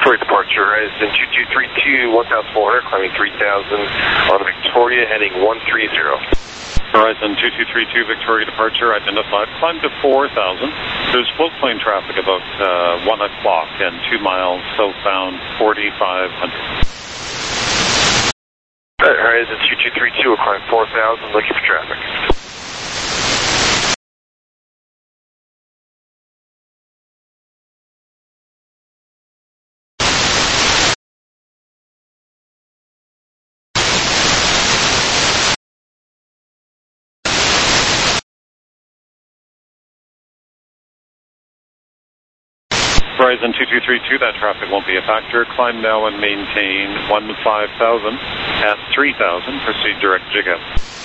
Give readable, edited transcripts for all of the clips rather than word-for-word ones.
Victoria departure, Horizon 2232, 1,400, climbing 3,000 on Victoria, heading 130. Horizon 2232, Victoria departure, identified. Climb to 4,000. There's float plane traffic about 1 o'clock and 2 miles southbound, 4,500. Horizon 2232, we'll climb 4,000, looking for traffic. Horizon 2232, that traffic won't be a factor. Climb now and maintain 15,000 at 3,000. Proceed direct jig out.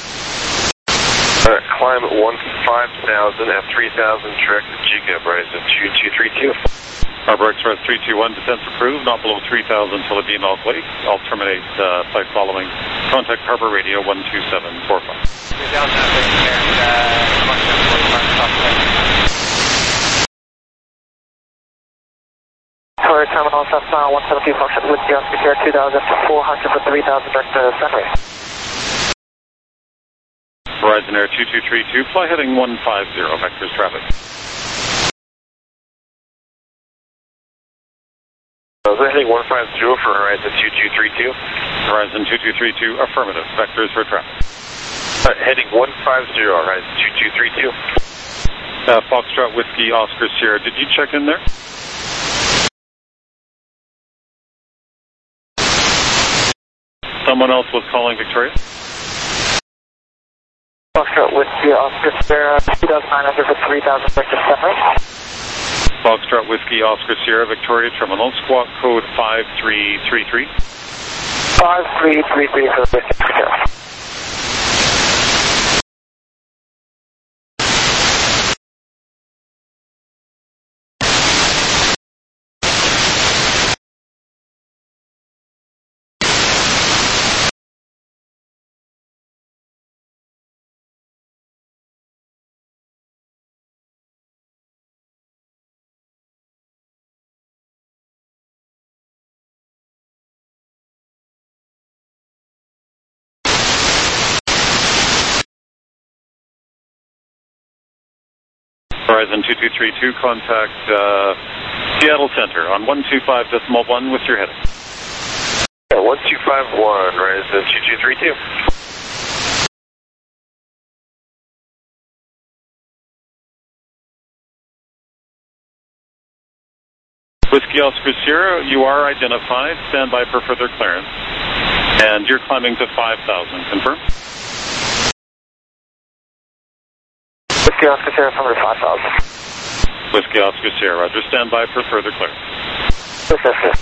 Climb 15,000 at 3,000, direct jig up, Horizon 2232. Harbour Express 321, descent approved, not below 3,000 till the Beam Elk Lake. I'll terminate flight following. Contact Harbour Radio 12745. Tower Terminal, Cessna 172 function with the Oscar Sierra 2,400 for 3,000 direct to Sunray. Horizon Air 2232, fly heading 150, vectors traffic. Heading 150 for Horizon 2232. Horizon 2232, affirmative, vectors for traffic. Heading 150, Horizon 2232. Foxtrot Whiskey Oscar Sierra, did you check in there? Someone else was calling Victoria? Foxtrot Whiskey Oscar Sierra 2,900 for 3,000 direct to Sunray. Foxtrot Whiskey Oscar Sierra, Victoria Terminal, squawk code 5333. 5333 for Whiskey Sierra. Horizon 2232, contact Seattle Center on 125.1 with your heading. 1251, Horizon 2232. Whiskey Oscar Sierra, you are identified. Stand by for further clearance. And you're climbing to 5,000. Confirm? Whiskey Oscar Sierra, number 5,000. Whiskey Oscar Sierra, Roger. Stand by for further clearance. Okay.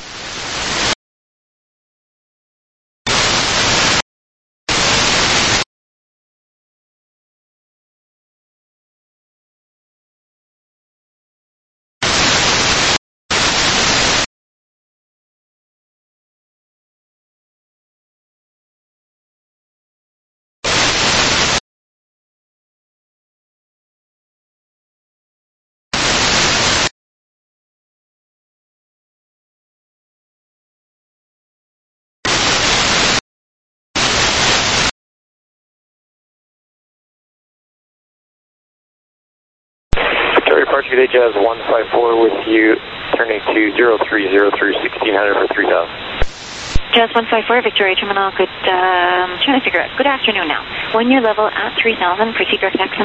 Departure today, Jazz 154 with you, turning to 0303 1600 for 3,000. Jazz 154, Victoria Terminal, good, trying to figure out, good afternoon now. 1 year level at 3,000, proceed direct Dexum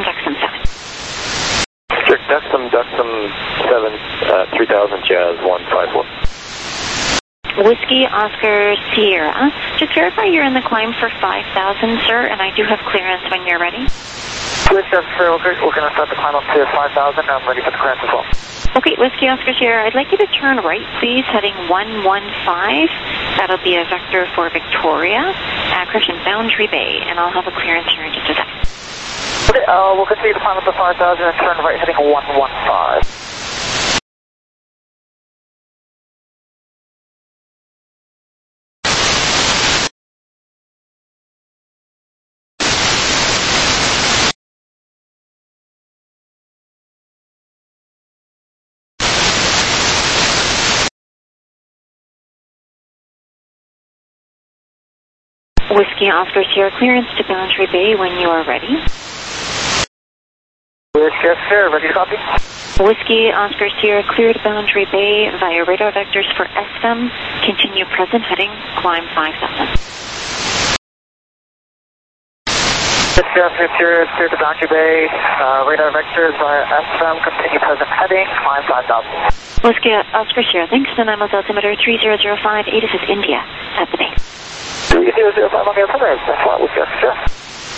7. Direct Dexum 7, 3,000, Jazz 154. Whiskey Oscar Sierra, just verify you're in the climb for 5,000, sir, and I do have clearance when you're ready. Whiskey Oscar Sierra, we're going to start the climb up to 5,000, and I'm ready for the clearance as well. Okay, Whiskey Oscar Sierra, I'd like you to turn right, please, heading 115. That'll be a vector for Victoria, correction, Boundary Bay, and I'll have a clearance here in just a second. Okay, we'll continue to climb up to 5,000 and turn right, heading 115. Whiskey Oscar Sierra, clearance to Boundary Bay when you are ready. Whiskey Oscar, ready to copy. Whiskey Oscar Sierra, cleared Boundary Bay via radar vectors for SM. Continue present heading, climb 5000. Whiskey Oscar Sierra, cleared to Boundary Bay, radar vectors via SM, continue present heading, climb 5000. Whiskey Oscar Sierra, thanks to Namos altimeter 3005, ATIS is India, at the base. 3005 on the altimeter, that's what Whiskey Oscar Sierra.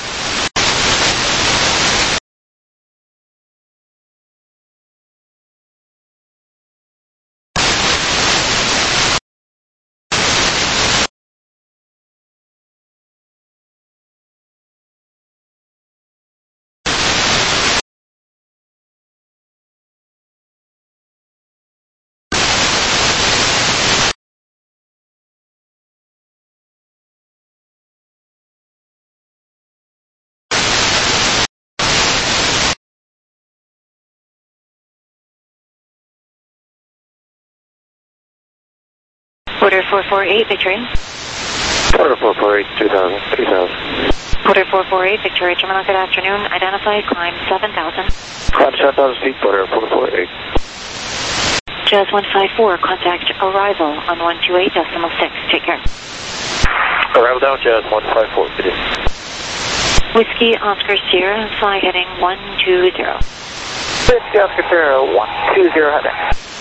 Porter 448, Victoria. Porter 448, 3000. Porter 448, Victoria Terminal, good afternoon. Identify, climb 7000. Climb 7,000 feet, Porter 448. Jazz 154, contact arrival on 128.6. Take care. Arrival down, Jazz 154, good day. Whiskey Oscar Sierra, fly heading 120. Whiskey Oscar Sierra, 120 heading.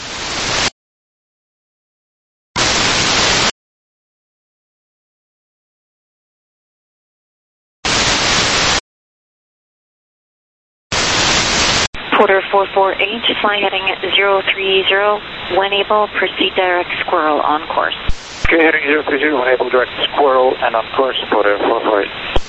Porter 448, fly heading 030. When able, proceed direct squirrel on course. Okay, heading 030, when able, direct squirrel and on course, Porter 448.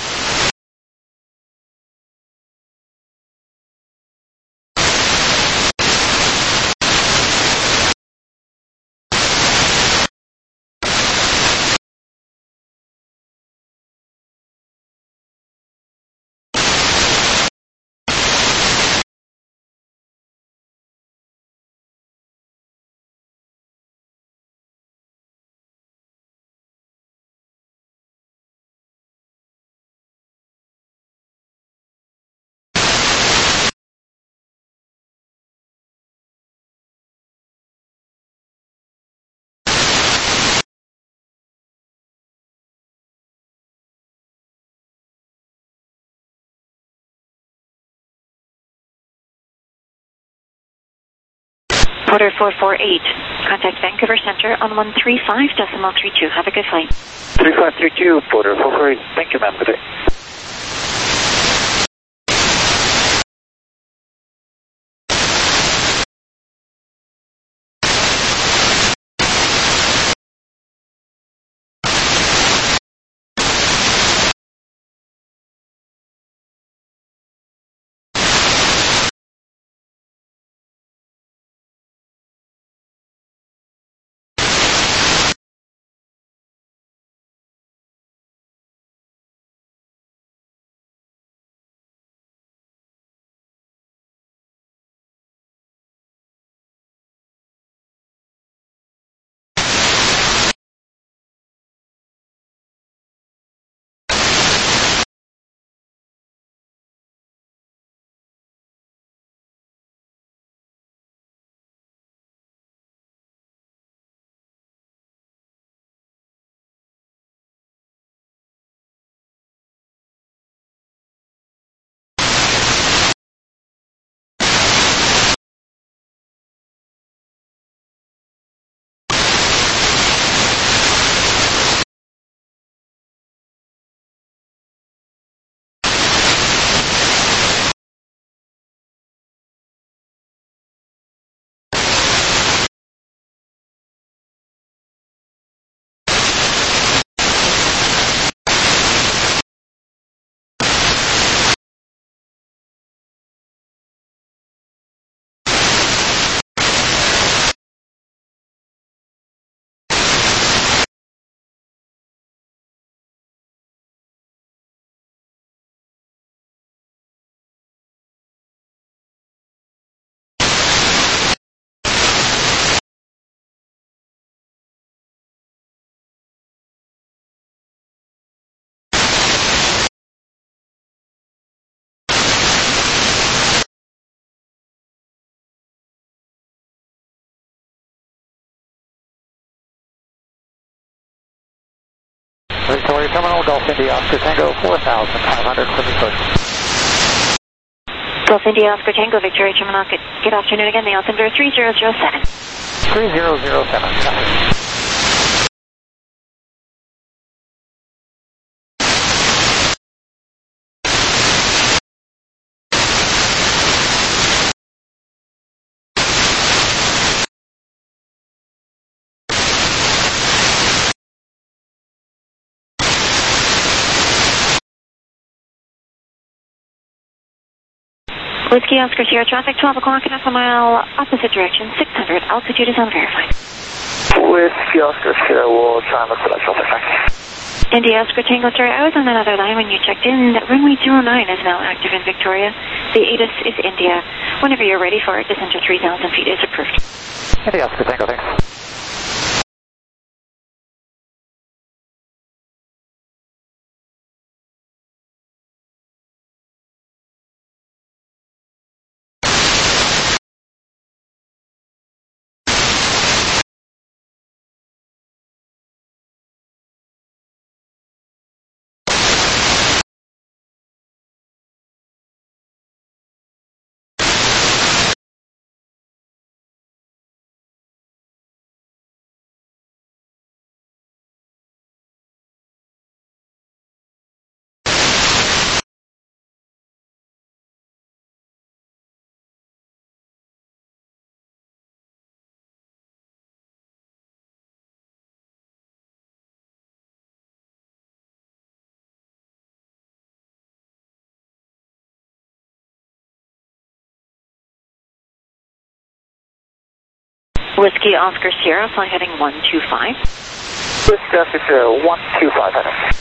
Porter 448, contact Vancouver Center on 135.32. Have a good flight. 3532, Porter 448. Thank you, ma'am. Good day. Victoria Terminal, Golf India Oscar Tango, 4,500 for Victoria. Golf India Oscar Tango, Victoria Terminal. Good afternoon again. The altimeter 3007. 3007, copy. Whiskey Oscar Sierra traffic, 12 o'clock, half a mile, opposite direction, 600. Altitude is unverified. Whiskey Oscar Sierra, we'll try and look for that traffic. Thanks. India Oscar Tango, sorry, I was on another line when you checked in. Runway 09 is now active in Victoria. The ATIS is India. Whenever you're ready for it, descent to 3,000 feet is approved. India Oscar Tango, thanks. Whiskey Oscar Sierra, fly heading 125. Whiskey Oscar Sierra, 125, heading.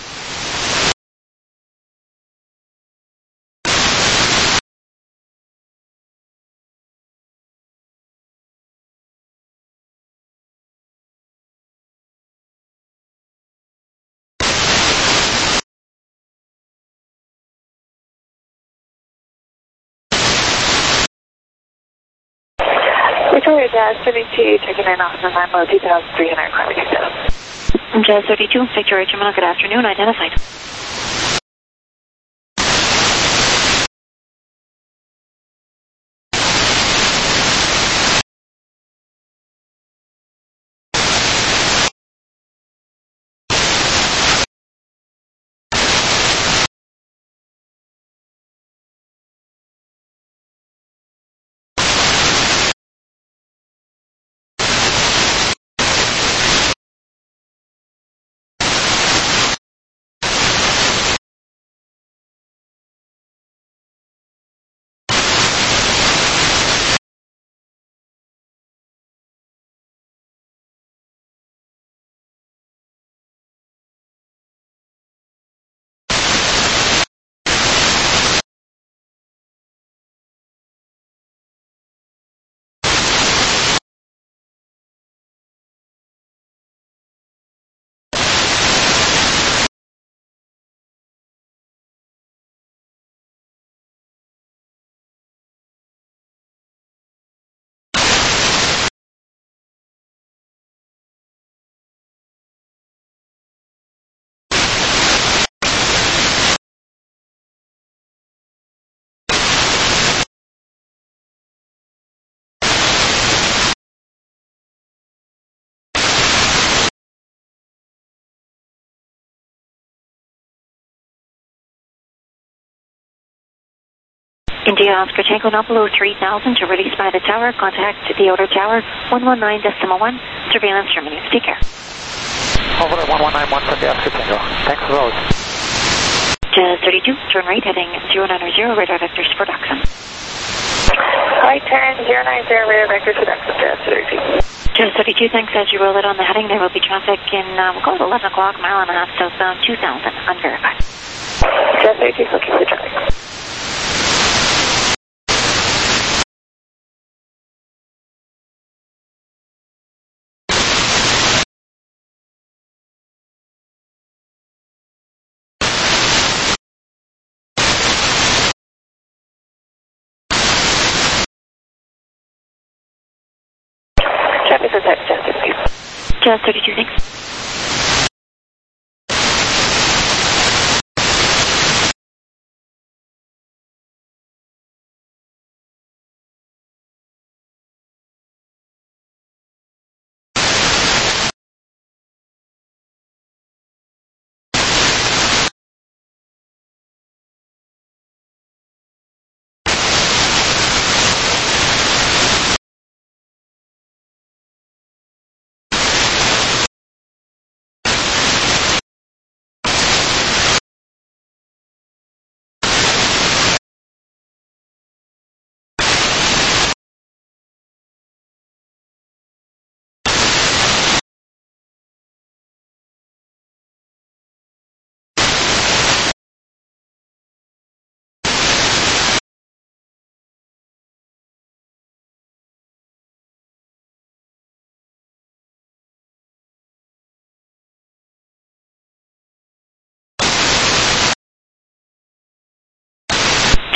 Victoria Jazz 32, checking in off the 9 low 2,300, climbing down. Jazz 32, Victoria Terminal, good afternoon, identified. India Oscar Tango, not below 3,000 to release by the tower. Contact the outer tower, 119.1, surveillance terminates. Take care. Over at 1191 for the Oscar Tango. Thanks for those. Jazz 32, turn right, heading 090, radar vectors for Dachshund. Right turn 090, radar vectors for Dachshund, Jazz 32. Jazz 32, thanks. As you roll it on the heading, there will be traffic in, we'll call it 11 o'clock, mile and a half southbound, 2,000, unverified. Jazz 32, looking for traffic. Traffic is at Jazz 32. Jazz 32, thanks.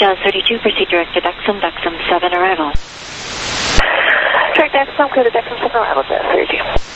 Jazz 32, proceed direct to Dexum, Dexum 7 arrival. Direct Dexum, clear to Dexum 7 arrival, Jazz 32.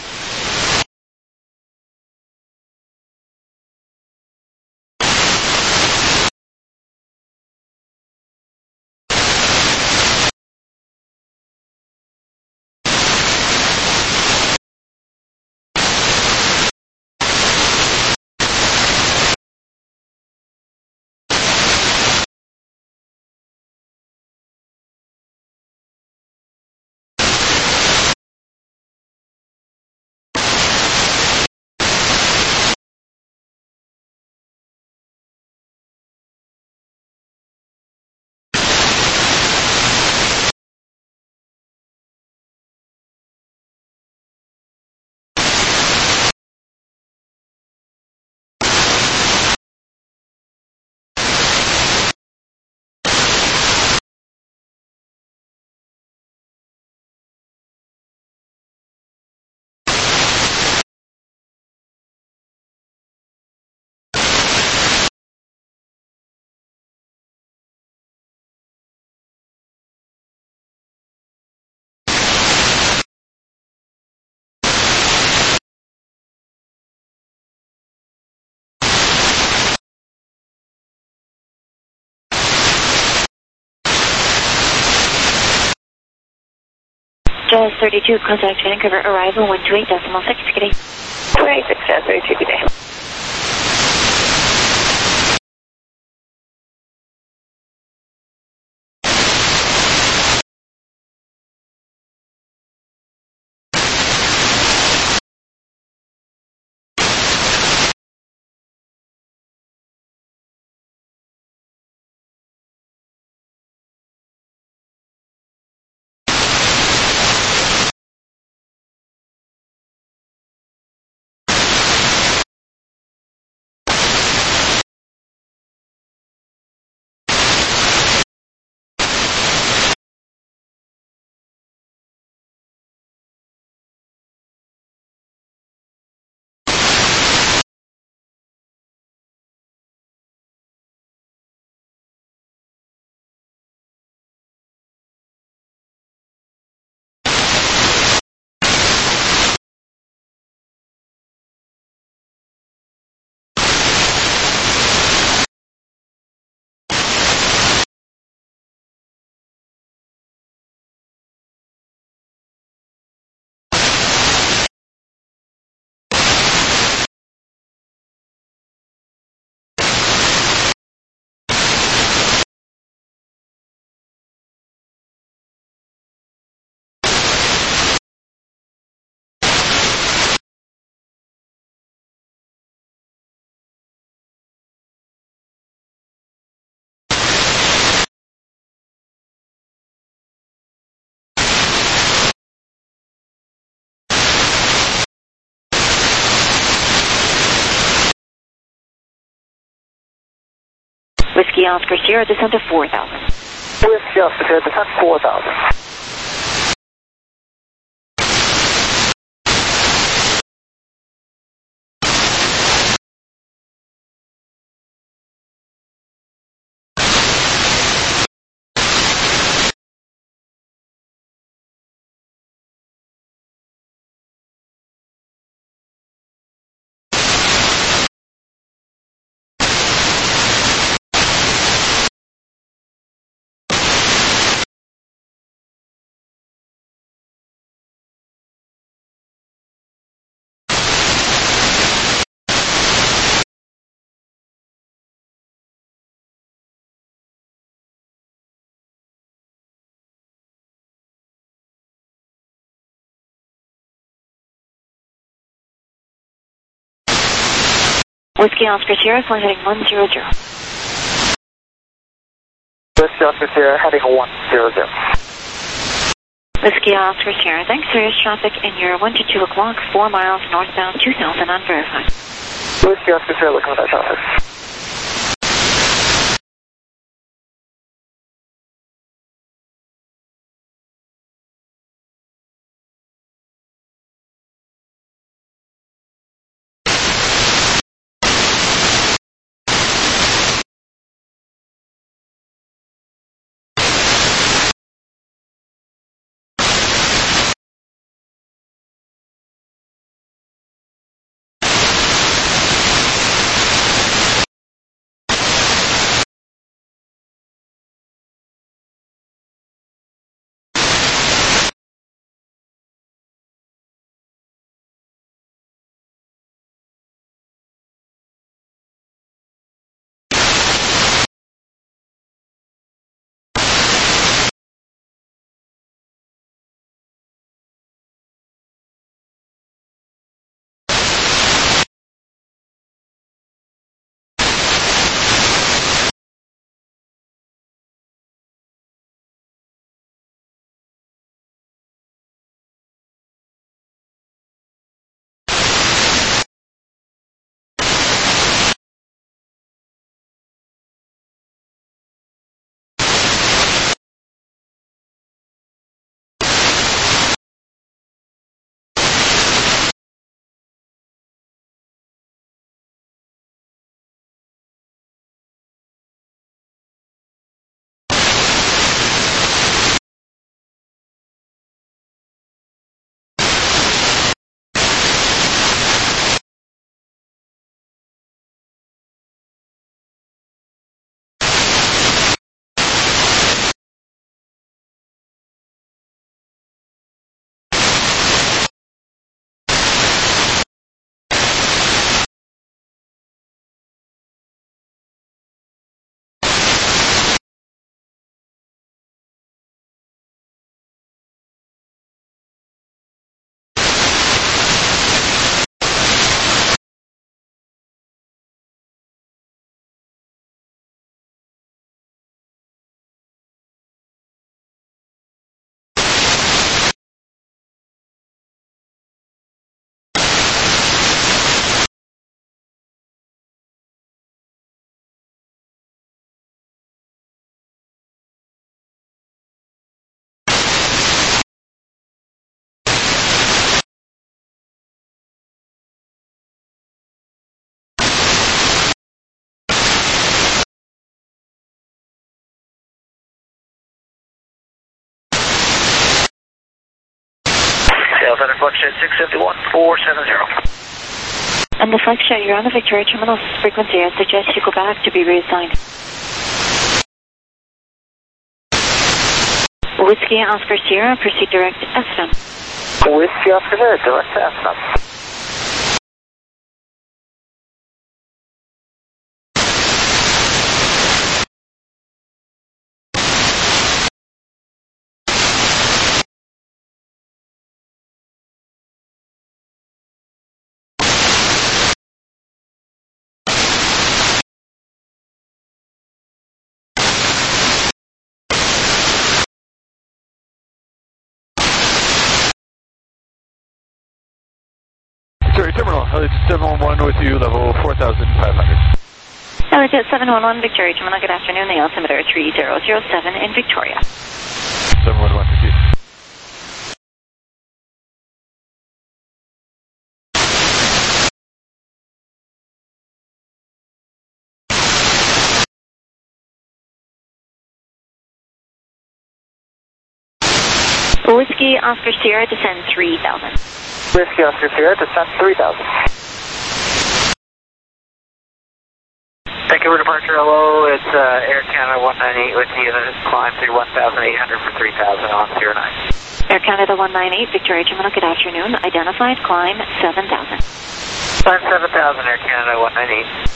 Jazz 32, contact Vancouver, arrival 128.6, good day. 26, Jazz 32, good day. Whiskey Oscar Sierra, descent to 4,000. Whiskey Oscar Sierra, descent 4,000. Whiskey Oscar Sierra, flight heading 100. Whiskey Oscar Sierra, heading 100. Whiskey Oscar Sierra, thanks. Serious traffic in your 1 to 2 o'clock, 4 miles northbound 2000 unverified. Whiskey Oscar Sierra, looking at that traffic. Delta deflection 671-470. And the Flexjet, you're on the Victoria Terminal frequency. I suggest you go back to be reassigned. Whiskey Oscar Sierra, proceed direct to SFM. Whiskey Oscar Sierra, direct to SFM. Victoria Terminal, Elliott 711 with you, level 4,500. Elliott 711, Victoria Terminal, good afternoon. The altimeter 3007 in Victoria. 711 with you. Whiskey Oscar Sierra, descend 3000. Whiskey Oscar Sierra, descent 3000. Thank you for departure. Hello, it's Air Canada 198 with you. Climb through 1,800 for 3,000 on 09. Air Canada 198, Victoria Terminal, good afternoon. Identified, climb 7,000. Climb 7,000, Air Canada 198.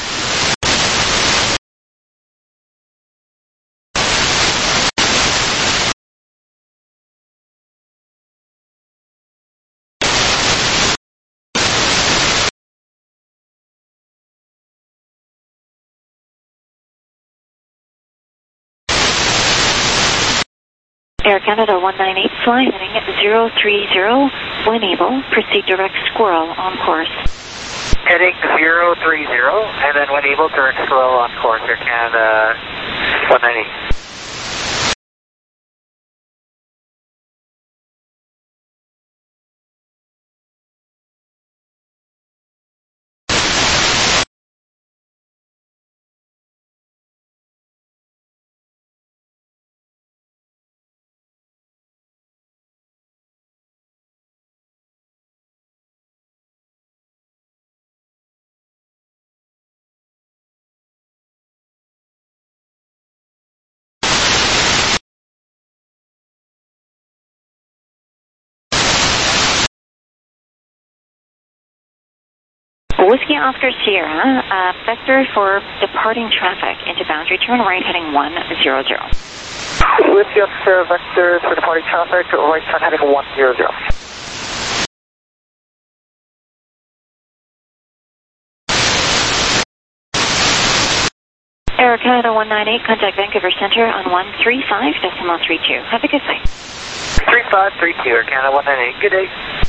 Air Canada 198, fly heading 030, when able, proceed direct Squirrel on course. Heading 030, and then when able, direct Squirrel on course, Air Canada 198. Whiskey Oscar Sierra, vector for departing traffic into boundary, turn right heading 100. Whiskey Oscar vector for departing traffic, right turn heading 100. Air Canada 198, contact Vancouver Centre on 135.32. Have a good day. 3532, Air Canada 198. Good day.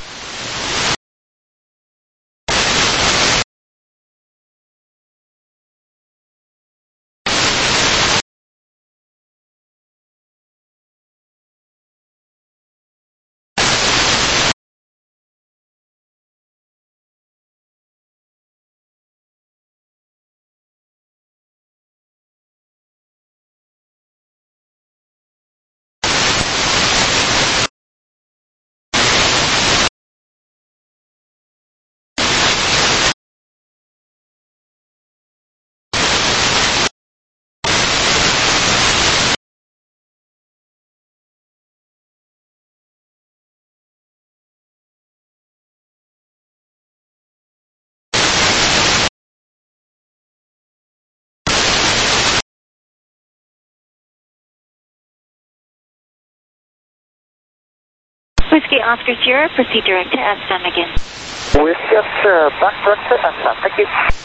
Whiskey Oscar Sierra, proceed direct to SFM again. Whiskey Oscar, back direct to SFM. Thank you.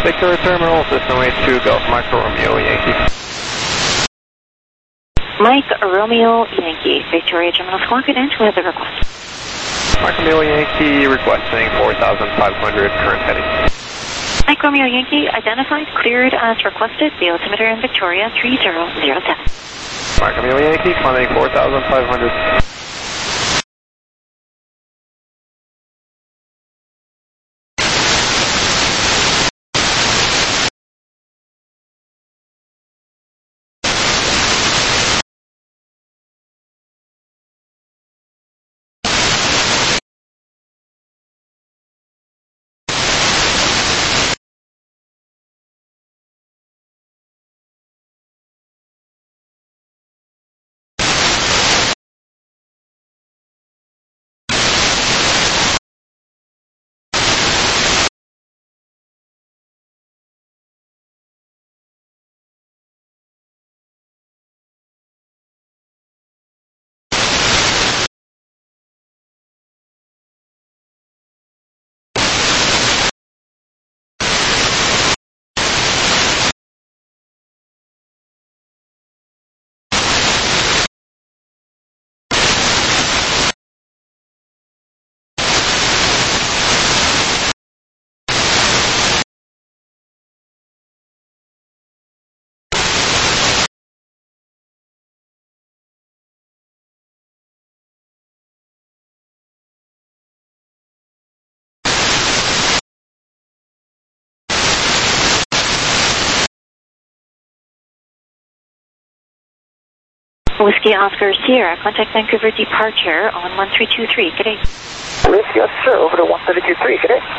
Victoria Terminal, System 82, Golf Mike Romeo Yankee. Mike Romeo Yankee, Victoria Terminal Squawk and who has the request? Mike Romeo Yankee requesting 4,500 current heading. Mike Romeo Yankee, identified, cleared as requested, the altimeter in Victoria 3007. Mike Romeo Yankee, climbing 4,500. Whiskey Oscar Sierra, contact Vancouver departure on 1323. Good day. Whiskey Oscar, over to 1323. Good day.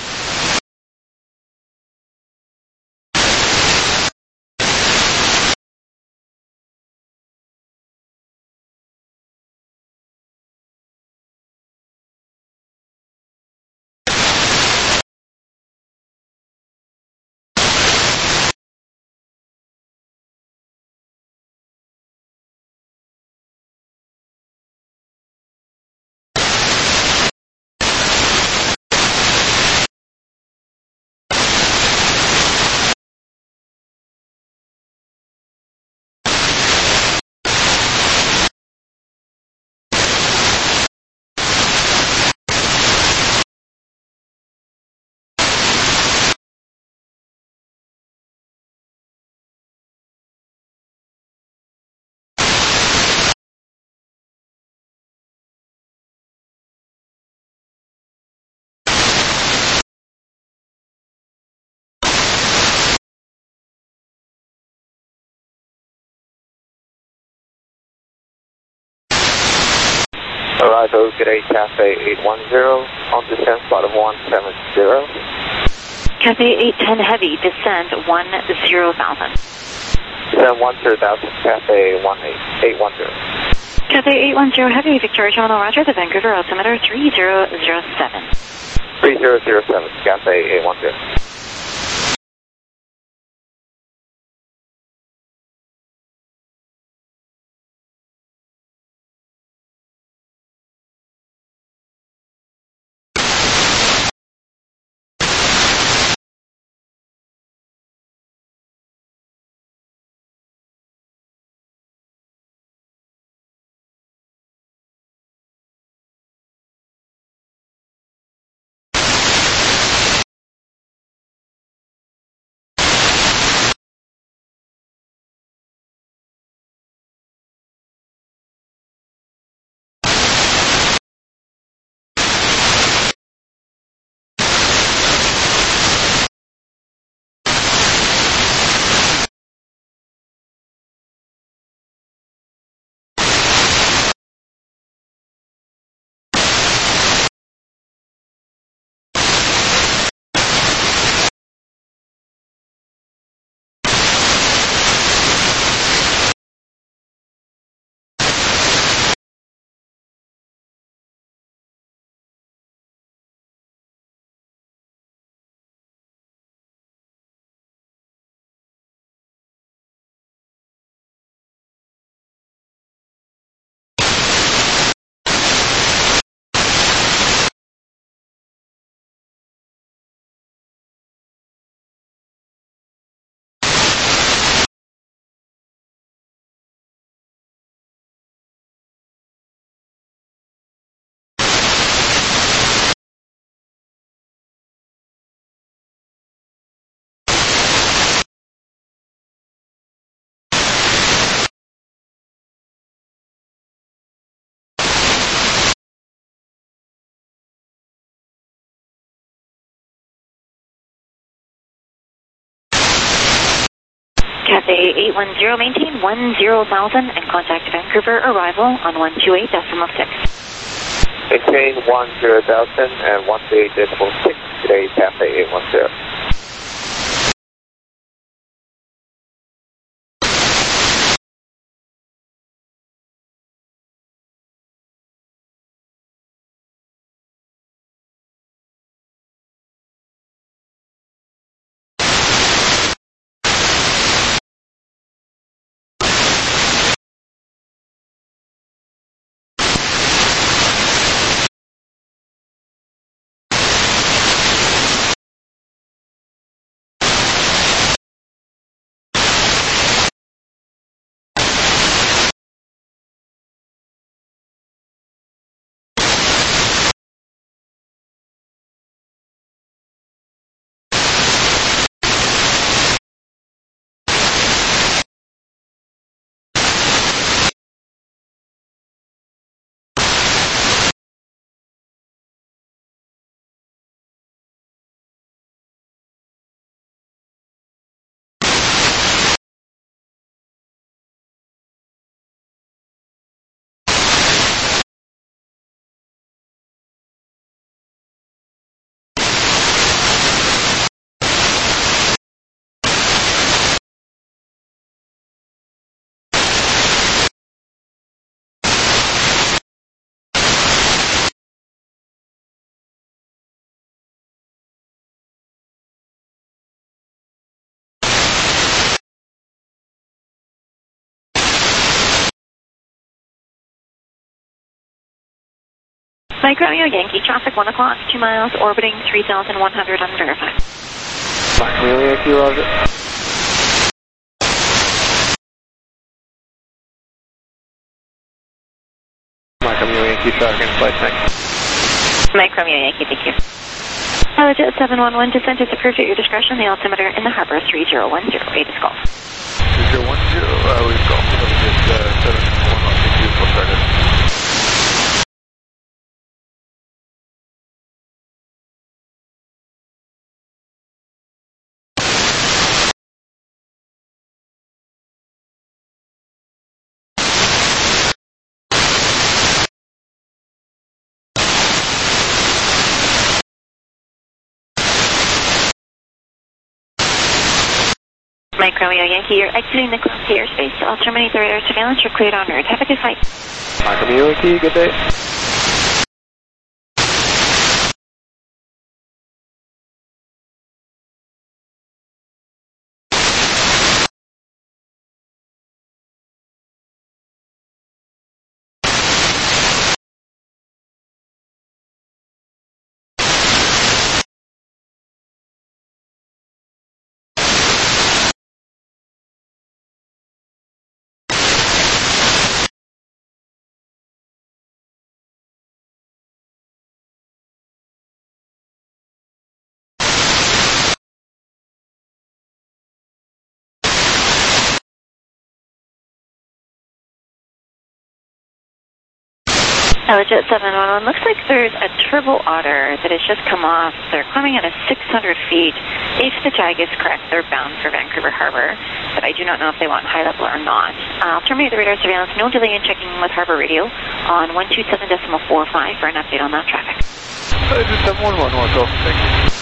Arrival, good day, Cafe 810, on descent spot of 170. Cafe 810 Heavy, descend 10,000. Descend 10,000, Cafe 810. Cafe 810 Heavy, Victoria Terminal Roger, the Vancouver altimeter 3007. 3007, Cafe 810. Cathay 810, maintain 10,000 and contact Vancouver arrival on 128.6. Maintain 10,000 and 128.6, today Cathay 810. Mike Romeo Yankee, traffic 1 o'clock, 2 miles, orbiting 3,100 unverified. Mike Romeo Yankee, roger. Mike Romeo Yankee, traffic in flight, thanks. Mike Romeo Yankee, thank you. Jet 711, descent is approved at your discretion. The altimeter in the harbor 3010, 8 is golf. 3010, we've got 711, thank you, full started. Mike Romeo Yankee, you're exiting the Class C airspace. I'll terminate the radar surveillance. You're cleared en route. Have a good flight. Mike Romeo Yankee, good day. Jet 711, looks like there's a turbo otter that has just come off. They're climbing at a 600 feet. If the tag is correct, they're bound for Vancouver Harbor, but I do not know if they want high level or not. I'll terminate the radar surveillance. No delay in checking with Harbor Radio on 127.45 for an update on that traffic. Just 711, thank you.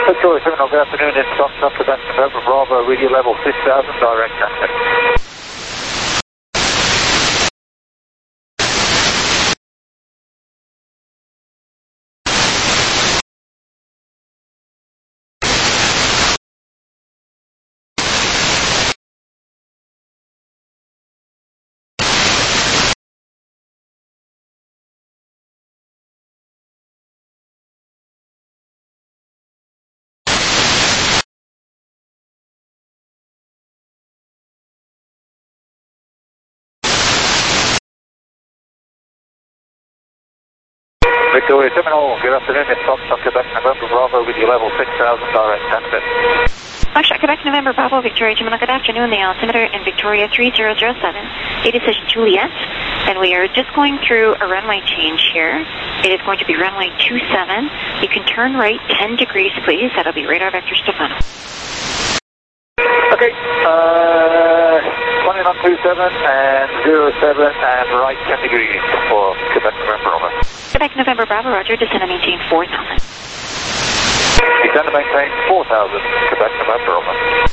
Victoria 7, good afternoon, it's Foxtrot, Quebec, November, Bravo, radio level 6000, direct transmit. Victoria 7, good afternoon, it's Foxtrot, Quebec, November, Bravo, with you level 6000, direct transmit. Foxtrot, Quebec, November, Bravo, Victoria, Gemini, good afternoon, the altimeter in Victoria 3007, A decision Juliet, and we are just going through a runway change here. It is going to be runway 27. You can turn right 10 degrees, please. That'll be radar vector Stefano. Okay, running on 27 and 07 and right 10 degrees for Quebec, November, over. Quebec, November, Bravo, roger, descend and maintain 4,000. Descend and maintain 4,000, Quebec, November, over.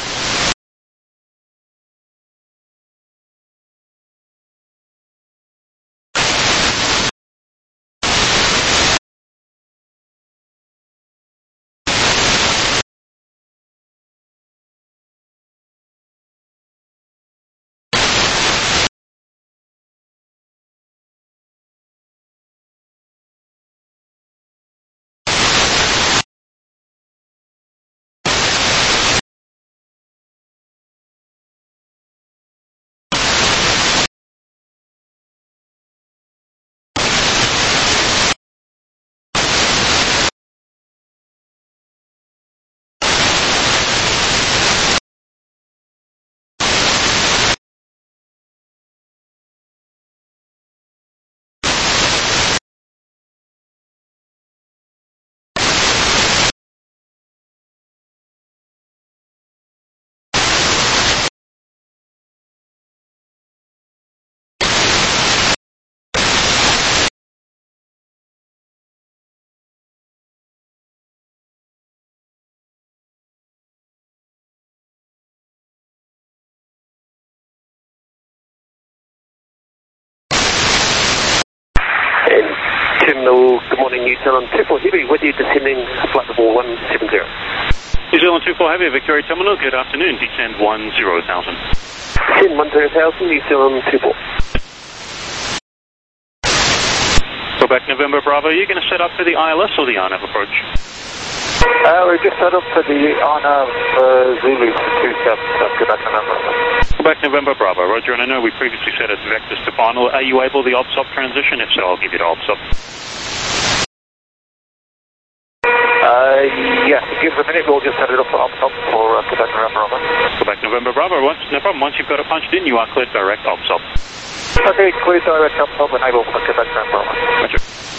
Terminal, good morning, New Zealand 24 Heavy, with you descending flight level 170. New Zealand 24 Heavy, Victoria Terminal, good afternoon, descend 10,000. Descend 10,000, New Zealand 24. Quebec, November, Bravo, are you going to set up for the ILS or the RNAV approach? We're just set up for the RNAV Zulu 27, Quebec, November. Quebec, November, Bravo, roger, and I know we previously said it's Vector Stefano. Are you able the OPSOP transition? If so, I'll give you the OPSOP. Yes, give us a minute, we'll just set it up for OPSOP for Quebec, November, over. Quebec, November, Bravo, no problem. Once you've got it punched in, you are cleared direct OPSOP. Okay, clear direct OPSOP, enable for Quebec, November, over. Roger.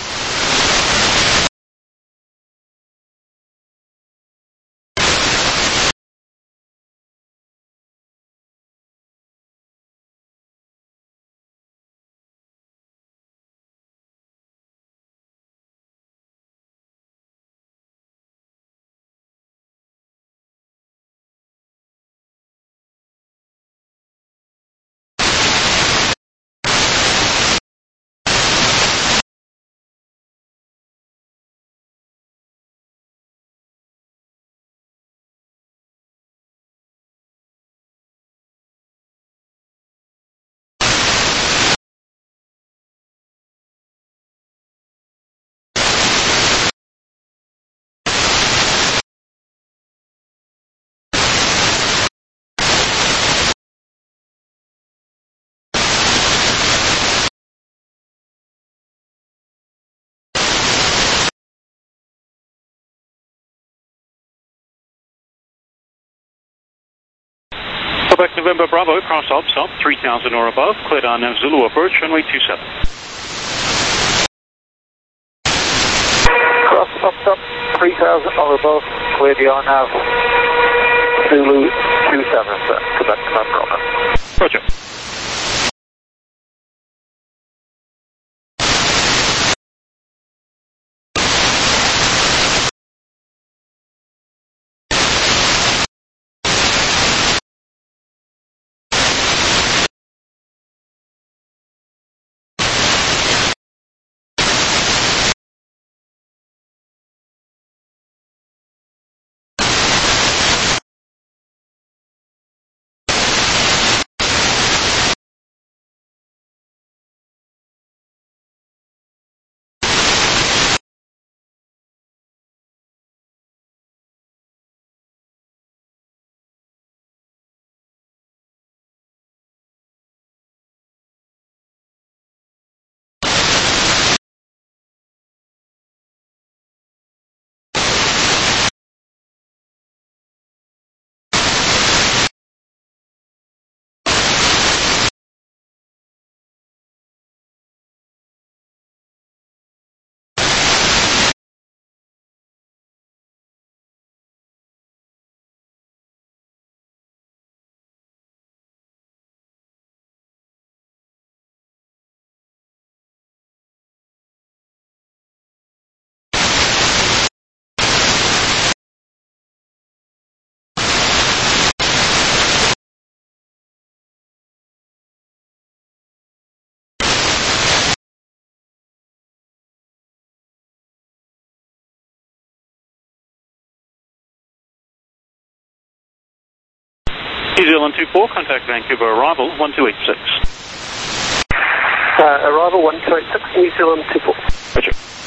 Quebec, November, Bravo, cross OPSOP, 3,000 or above, cleared on Zulu approach, runway 27. Cross OPSOP, 3,000 or above, clear the RNAV Zulu 27, Quebec, November, over. Roger. New Zealand 24, contact Vancouver arrival 1286. Arrival 1286, New Zealand 24. Roger.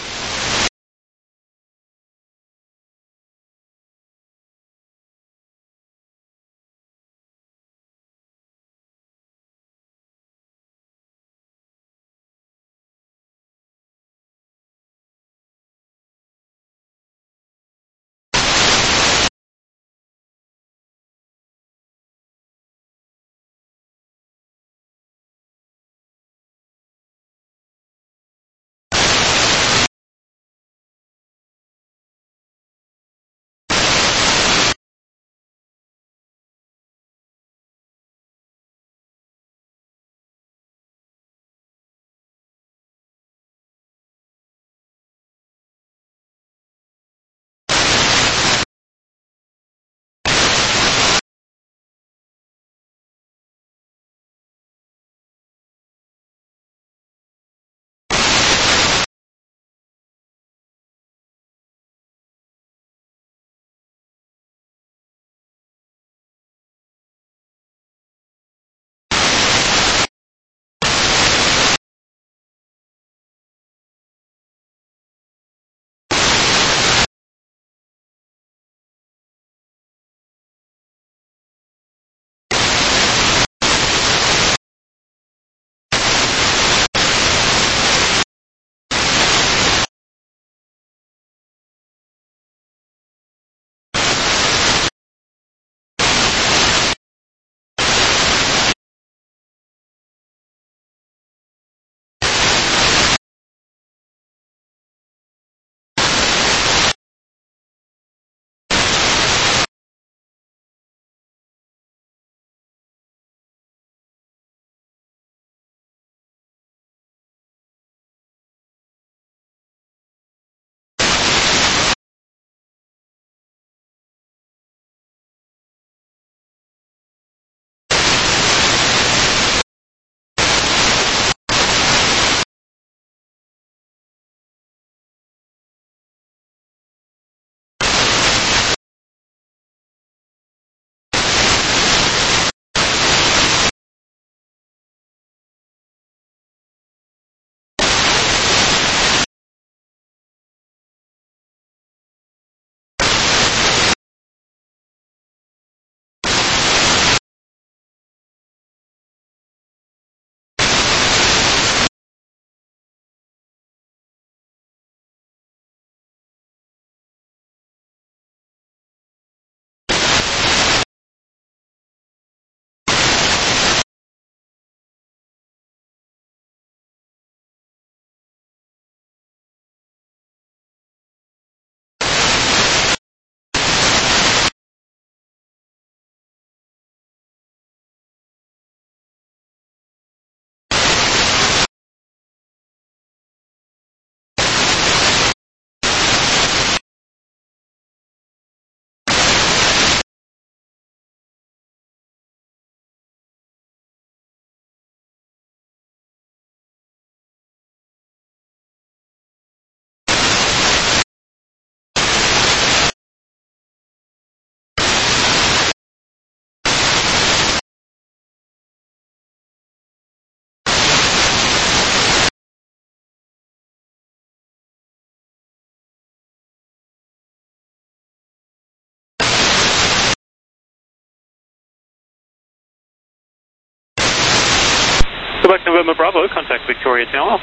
Quebec November Bravo, contact Victoria Tower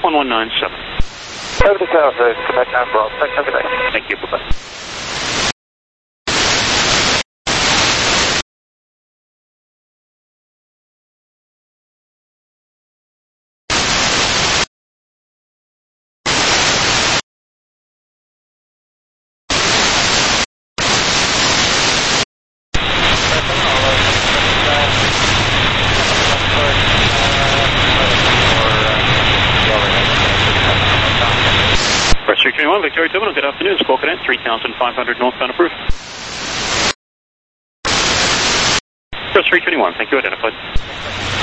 1197. Over to Tower, Quebec November Bravo. Thanks, have a good day. Thank you, bye-bye. Press 321, Victoria Terminal, good afternoon. Squawk Cadet 3500 northbound approved. Press 321, thank you, identified.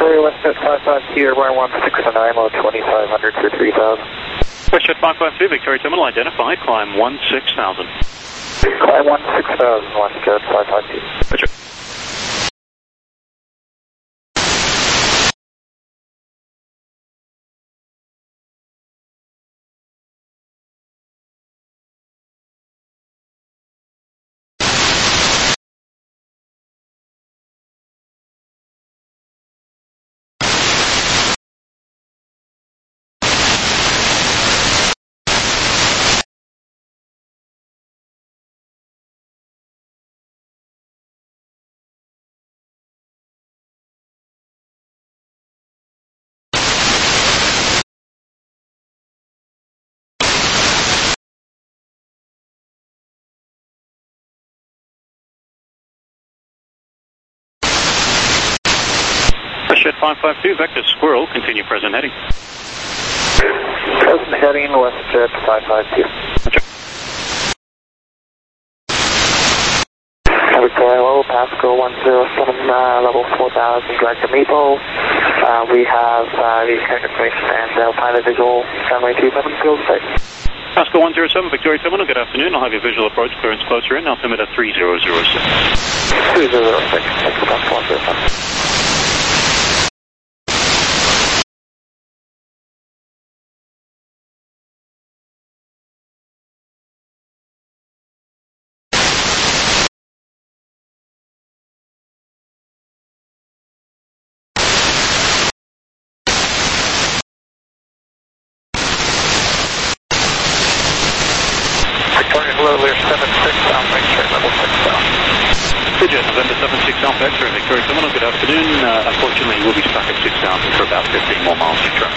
Victoria Westjet 552, airborne 169, low 2500 for 3000. Westjet 552, Victoria Terminal identified, climb 16,000. Climb 16,000, Westjet 552. Roger. Westjet 552, vector squirrel, continue present heading. Present heading, Westjet 552. Roger. Victoria Low, Pasco 107, level 4000, direct to Maple. We have the current information and pilot visual, runway 27, field state. Pasco 107, Victoria Terminal, good afternoon. I'll have your visual approach clearance closer in, altimeter 3006. 3006, thank you, Pasco 107. November 76 Alpha X-ray, level 6,000. Bridget, November 76 Alpha X-ray, Victoria Terminal, good afternoon. Unfortunately, we'll be stuck at 6,000 for about 15 more miles to track.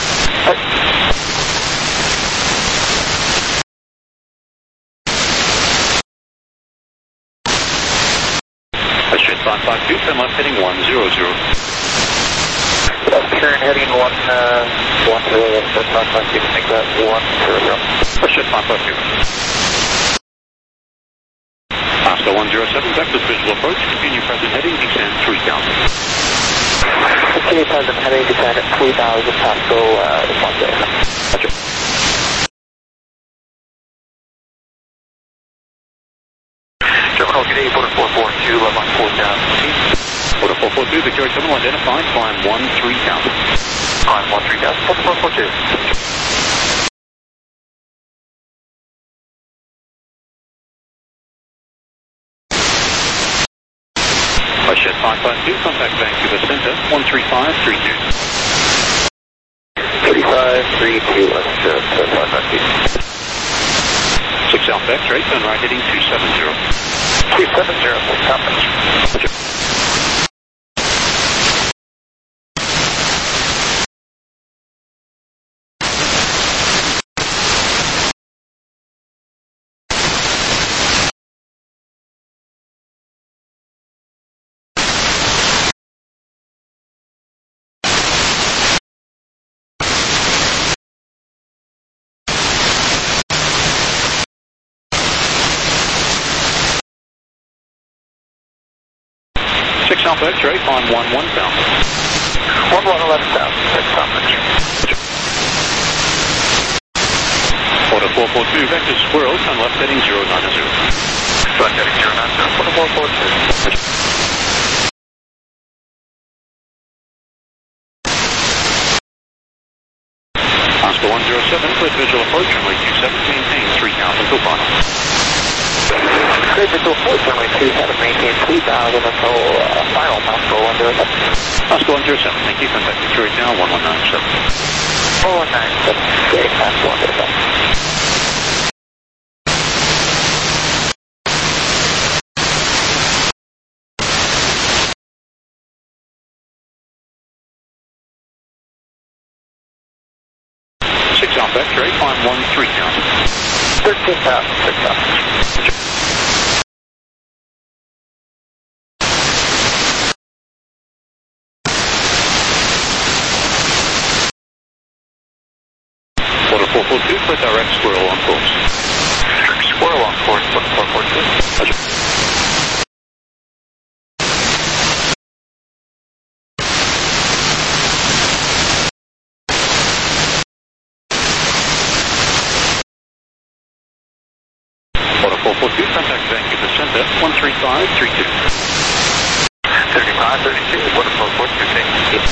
Westjet 552, turn left heading 100. Current heading 110, Westjet 552, make that 100. Westjet 552. Pasco 107, vector visual approach, continue present heading, descend 3,000. Continue present heading, descend at 3,000, Pasco 107. Roger. Terminal, good day, Border 442, level 4,000. Border 442, Victoria Terminal identified, climb 13,000. Climb 13,000, Border 442. Westjet 552, contact Vancouver Center, 13532. 3532, Westjet 552. 6 Alpha X-ray, turn right heading 270. 270, full company. Roger. Alpha X-ray, climb 11,000. 11,000, 6 company. Order 442, vector squirrel, turn left heading 090. Left heading 090, Order 442. Pasco 107, clear visual approach, runway 27, maintain 3,000 till final. Clear visual approach, runway 27, maintain 3,000 until final, Pasco 107. Pasco 107, thank you, contact Victoria Tower 1197. 1197, great, Pasco 107. Alpha X-ray, climb 13,000. 13,000, 6,000. Order 442, clear direct squirrel on course. Squirrel on course, 442. Roger. 142, contact Vancouver Centre, 13532. 3532, what approach 42,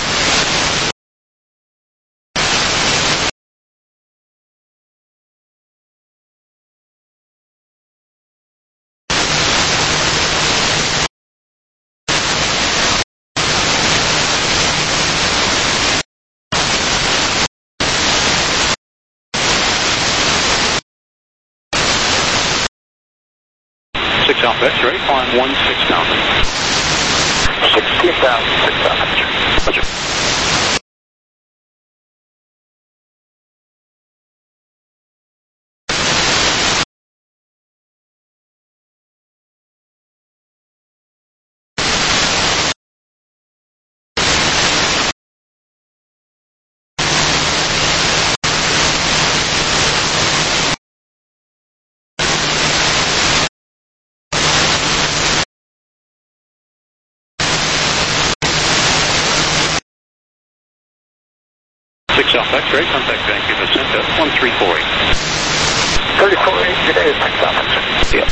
Alpha X-ray, climb 16,000. 16,000, 6,000. Roger. Alpha X-ray, contact Vancouver Centre, 1348. 34.8, good day, 6,000. Yeah.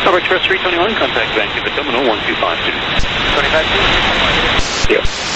Harbour Express 321, contact Vancouver Terminal 1252. 25. Yeah.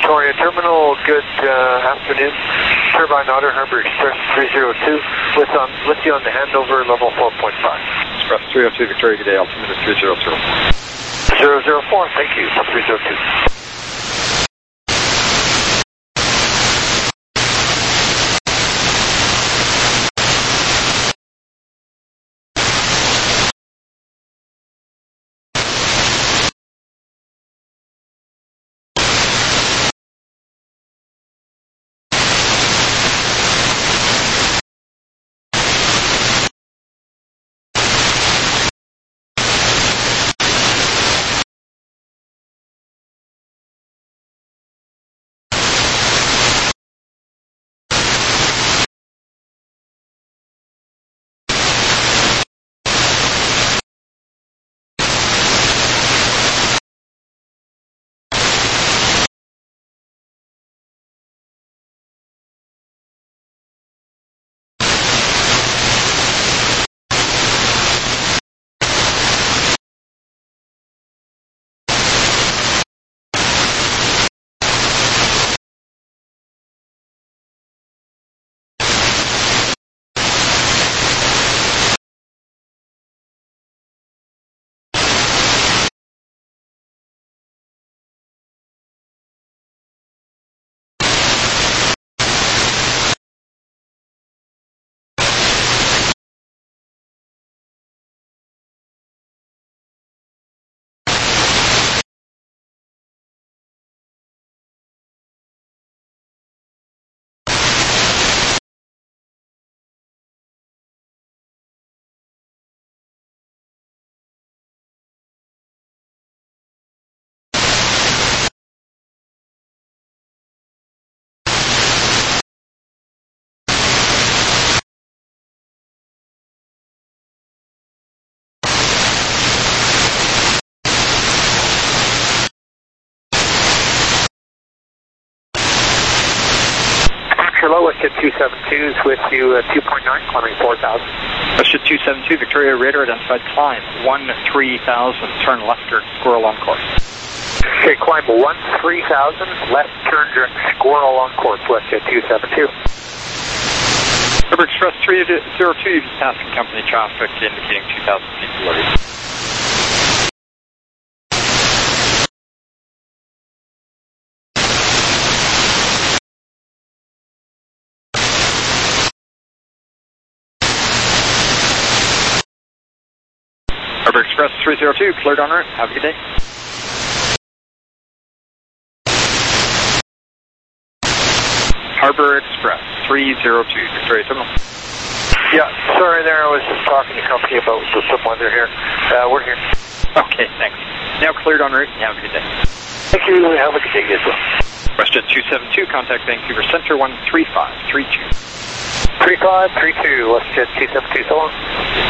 Victoria Terminal, good afternoon. Turbine Otter, Harbour Express 302, with you on the handover, level 4.5. Express 302 Victoria, good day, altimeter 3004. 004, thank you, 302. Hello, Westjet 272 is with you, 2.9, climbing 4,000. Westjet 272 Victoria, radar identified climb 13,000, turn left or squirrel on course. Okay, climb 13,000, left turn direct squirrel on course, Westjet 272. Harbour Express 302, you just passing company traffic indicating 2,000 feet below you. Harbour Express 302, cleared en route. Have a good day. Harbour Express 302, Victoria Terminal. Yeah, sorry there, I was just talking to company about some weather here. We're here. Okay, thanks. Now cleared en route. Have a good day. Thank you, have a good day as well. WestJet 272, contact Vancouver Centre 13532. 3532, Westjet 272, so long.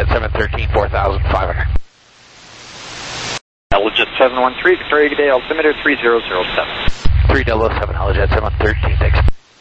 Jet 713, 4,500. Helijet 713, Victoria, good day, altimeter 3007. 3007, Helijet 713, thanks.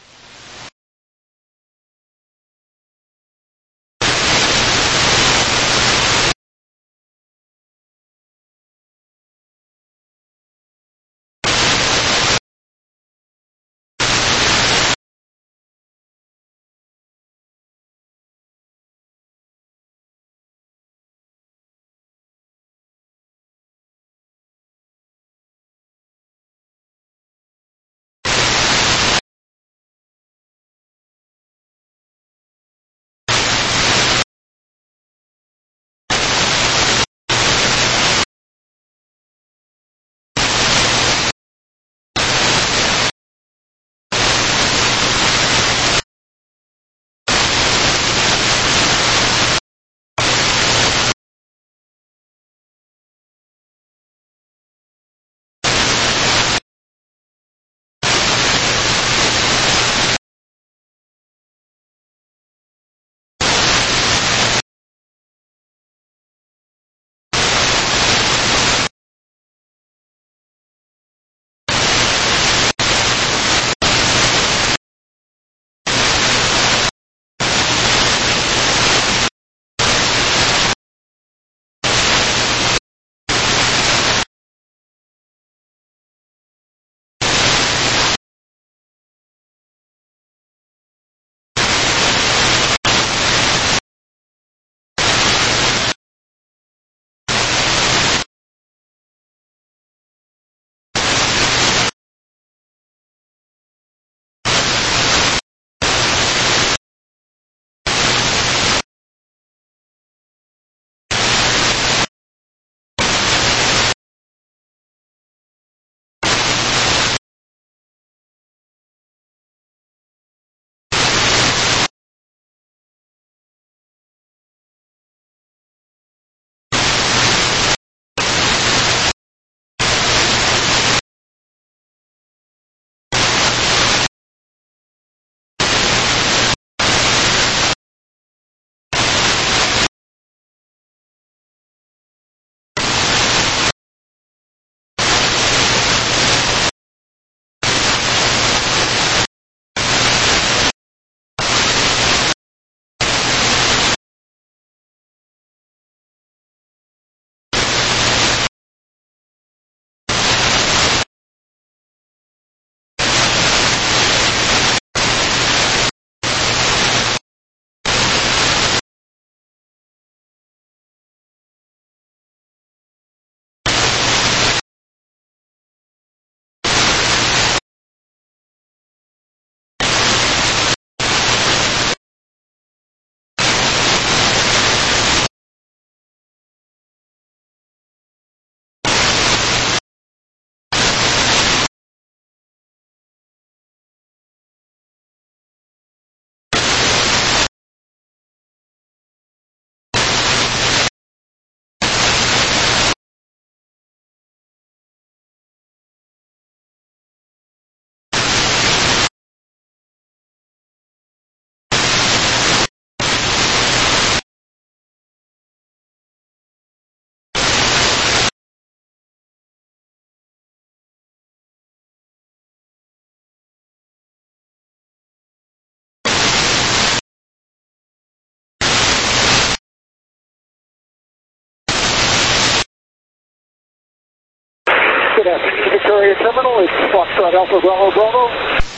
Good afternoon, Victoria Terminal. It's Foxtrot Alpha Bravo Bravo.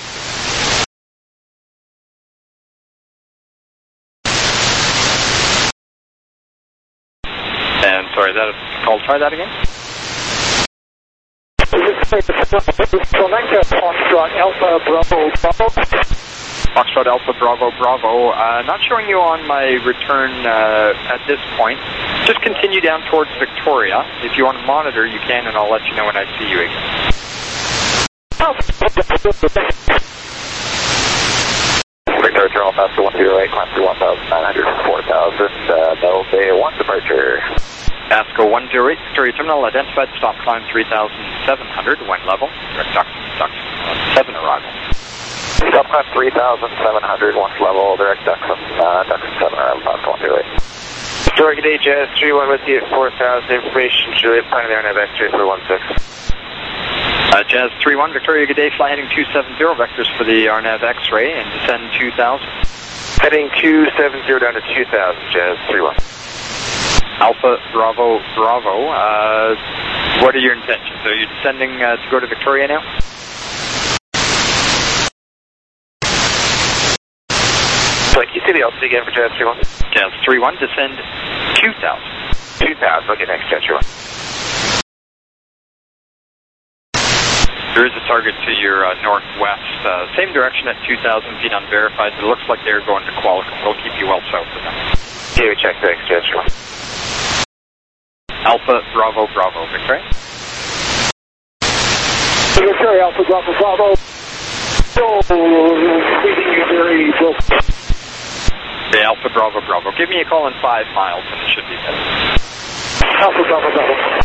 And sorry, that call. Try that again. Foxtrot Alpha Bravo Bravo. Foxtrot Alpha Bravo Bravo. Not showing you on my return at this point. Just continue down towards Victoria. If you want to monitor, you can, and I'll let you know when I see you again. Victoria Terminal, Pastor 108, climb through 1,900, 4,000, Bell Bay 1 departure. ASCO 108, Victoria Terminal, identified, stop climb 3,700, wind level, direct duct 7 arrival. Stop climb 3,700, 1 level, direct duct 7 arrival, Pastor 108. Victoria, good day, Jazz 31 with you at 4,000. Information, Juliet, planning there on X-ray for 16. Jazz 31, Victoria, good day, fly heading 270, vectors for the RNAV X-ray and descend 2,000. Heading 270 down to 2,000, Jazz 31. Alpha, Bravo, Bravo. What are your intentions? Are you descending to go to Victoria now? So, can you see the altitude again for Jazz 31? Jazz 31, descend 2,000. 2,000, okay, next, Jazz 31. There is a target to your northwest, same direction at 2,000 feet unverified. It looks like they're going to Qualicum. We'll keep you well south of them. Okay, we check the Jazz 31. Alpha, Bravo, Bravo, Victoria. Victoria, Alpha, Bravo, Bravo. So, leaving you very close. Okay, Alpha, Bravo, Bravo. Give me a call in 5 miles and it should be better. Alpha, Bravo, Bravo.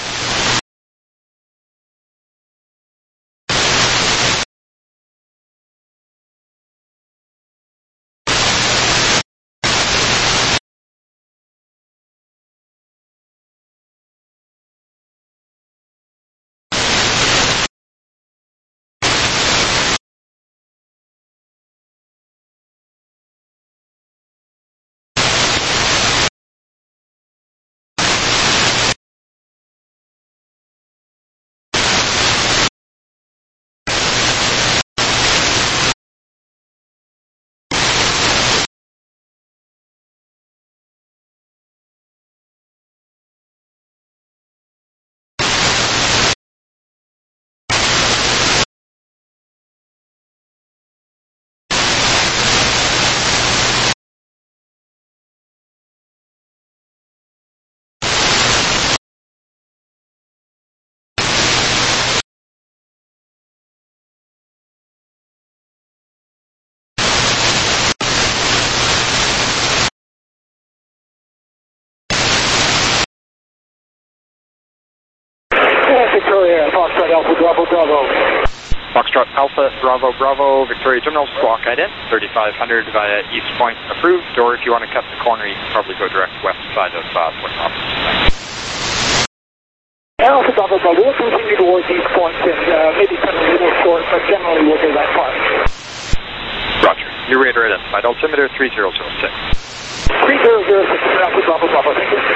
Victoria, Foxtrot Alpha, Bravo, Bravo. Foxtrot Alpha, Bravo, Bravo, Victoria Terminal, squawk ident, 3500 via East Point approved, or if you want to cut the corner, you can probably go direct west side of Point Office. Alpha, Bravo, Bravo, we'll continue towards East Point and maybe cut a little short, but generally we'll go that far. Roger. Your radar identified. Altimeter 3006. 3006, Alpha, Bravo, Bravo, thank you.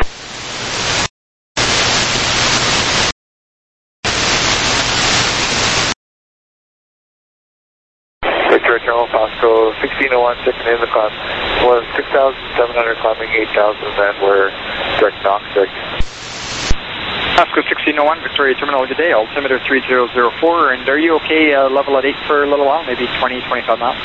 Victoria Terminal, Pasco 1601, checking in the class. Was 6,700, climbing 8,000, then we're direct knock 6. Pasco 1601, Victoria Terminal, good day. Altimeter 3004, and are you okay level at 8 for a little while, maybe 20, 25 miles?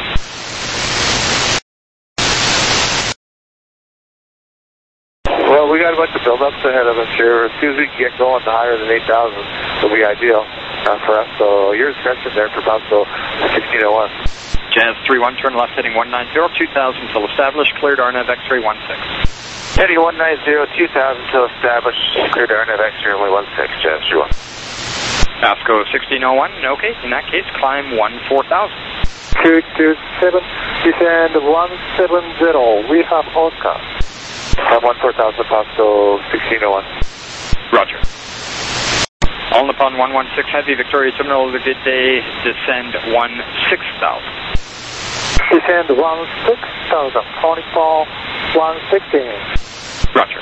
Well, we got a bunch of build-ups ahead of us here. As soon as we can get going to higher than 8,000, it'll be ideal for us. So your discretion there for Pasco 1601. Jazz 31, turn left heading 190, 2000 till established, cleared RNAV X-ray 16. Heading 190, 2000 till established, cleared RNAV X-ray 16, Jazz 31. Pasco 1601, okay, in that case, climb 14,000. 227, descend 170, we have Oscar. Climb 14,000, Pasco 1601. Roger. All Nippon 116 Heavy, Victoria Terminal, good day, descend 16,000. Descend 16,000, Tony Paul 116. Roger.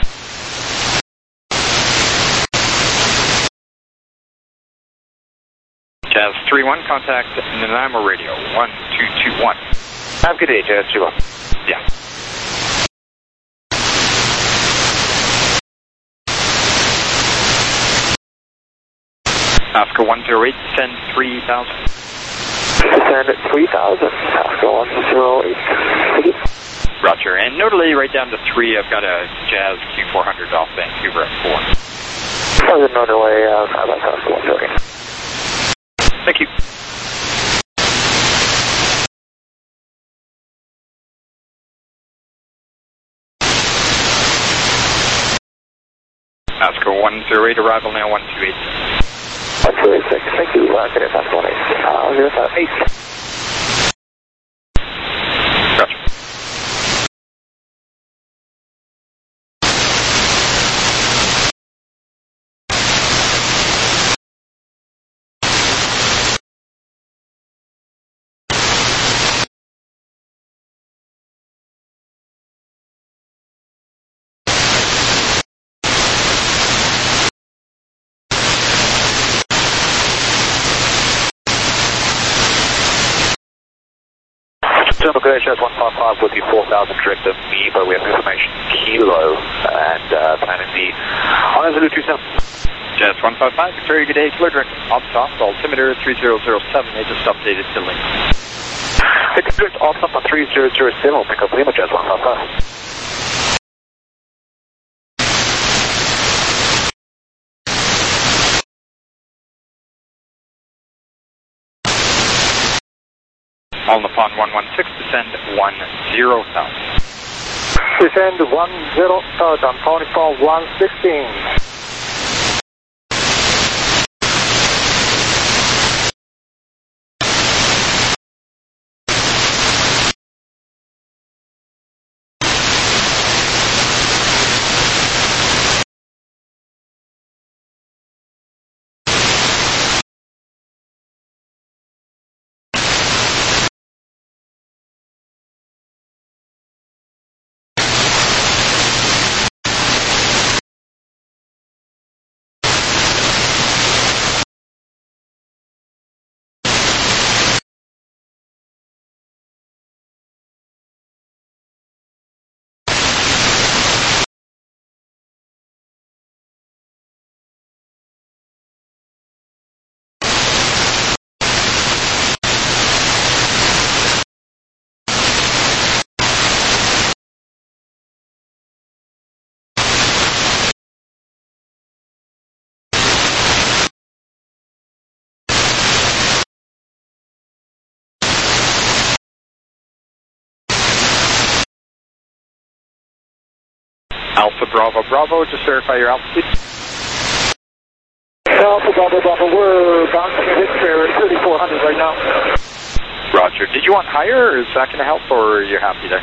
Jazz 31, contact Nanaimo Radio 1221. Have a good day, Jazz 31. Yeah. Pasco 108, descend 3,000. Descend at 3,000, Pasco 108. Roger, and notably right down to 3, I've got a Jazz Q400 off Vancouver at 4. There's another way out of Pasco 108. Thank you. Pasco 108, arrival now 128. 126, thank you. Good at Pasco 108. 08. Roger. VHS 155 with you 4,000 direct of me, but we have information Kilo and planning the on Zulu 27. Jazz 155, Victoria, good day, clear direct Opsoft, altimeter 3007, they just updated to link. It's direct Opsoft on 3007, we'll pick up Lima, Jazz 155. On the pond 116, descend 10,000. Descend 10,000, Pony 116. Alpha Bravo Bravo, just verify your altitude. Alpha Bravo Bravo, we're bouncing a hit fair at 3,400 right now. Roger. Did you want higher, or is that going to help, or are you happy there?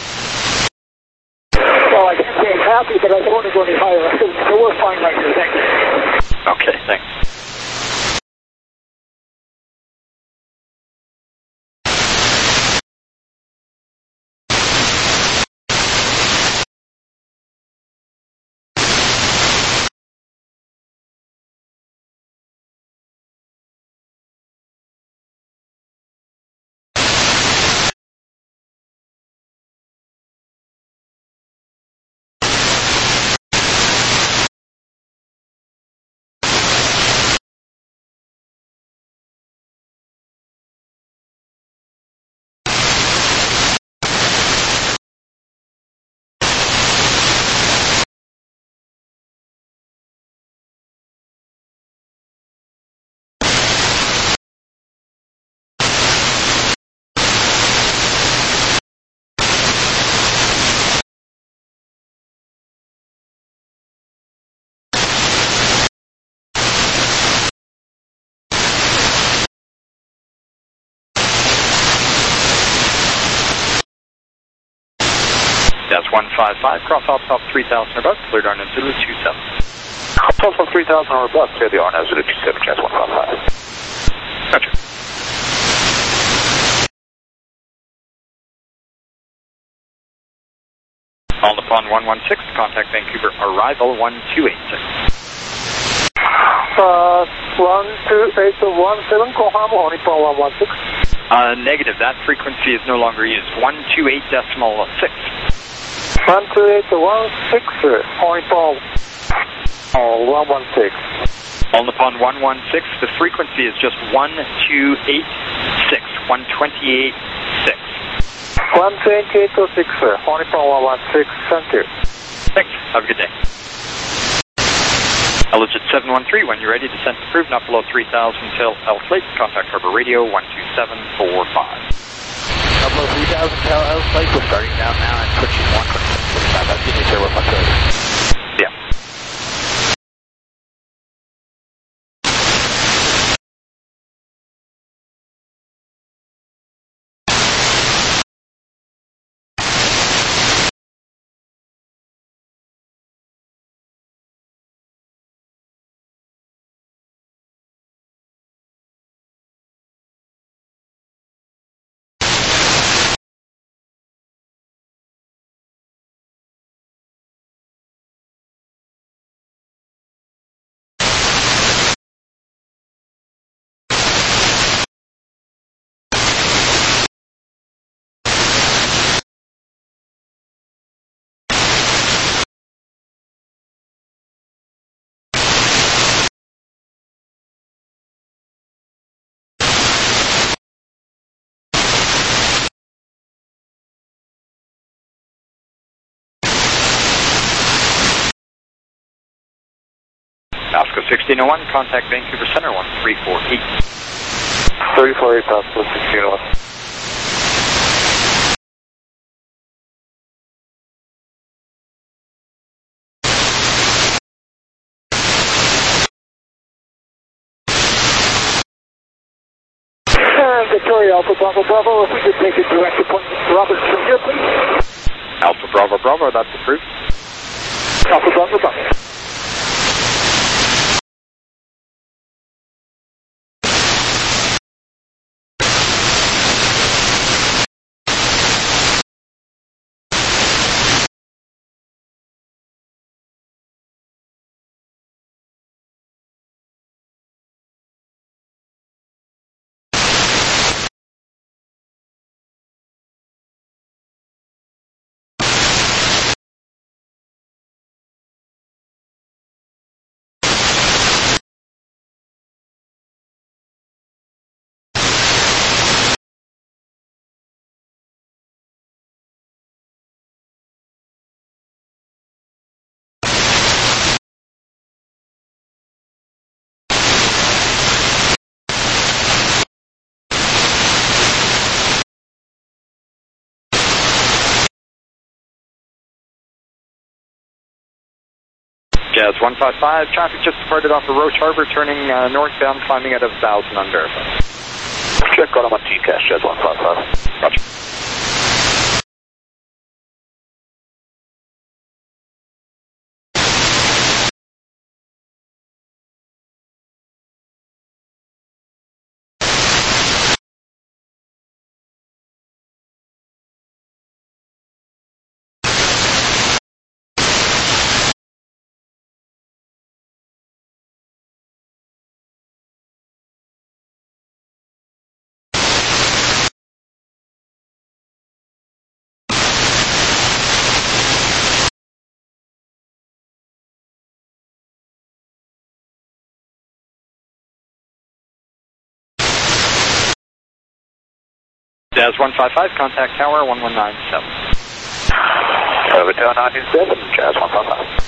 Well, I can't say I'm happy, but I don't want to go any higher. So we're fine right here, thanks. Okay, thanks. That's 155, cross Opsoft 3,000 or above, cleared on Zulu 27. Opsoft 3,000 or above, clear the RNAV Zulu 27, Jazz 155. Gotcha. On the pond 116, contact Vancouver, arrival 1286. 12817, confirm, Pony 116. Negative, that frequency is no longer used, 128.6. 12816, Pony 116. On the pond 116, the frequency is just 1286, 128.6. 128.6, Pony 116, thank you. Thanks, have a good day. Legit 713, when you're ready, descent approved, not below 3,000 till Elk Lake, contact Harbor Radio 12745. Below 3,000 till Elk Lake, we're starting down now and pushing 126.5. That's Unique Air 130. Yeah. 1601, contact Vancouver Center 1348. 348 possible 1601. Victoria Alpha Bravo Bravo, if we could take a direct appointment to Roberts from here, please. Alpha Bravo Bravo, that's approved. Alpha Bravo Bravo. Jazz 155, traffic just departed off of Roche Harbor, turning northbound, climbing out of 1000 on Verifone. Check on my TCAS, Jazz 155. Roger. Jazz 155, contact tower 1197. Over tower 927, Jazz 155.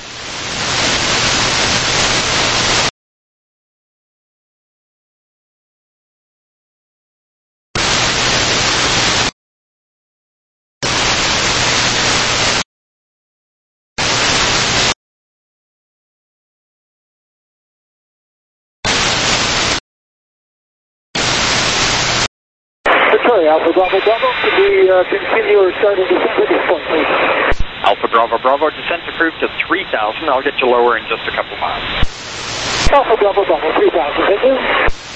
Victoria Alpha Bravo Bravo, could we continue or start a descent at this point, please? Alpha Bravo Bravo, descent approved to 3000. I'll get you lower in just a couple miles. Alpha Bravo Bravo, 3000, thank you.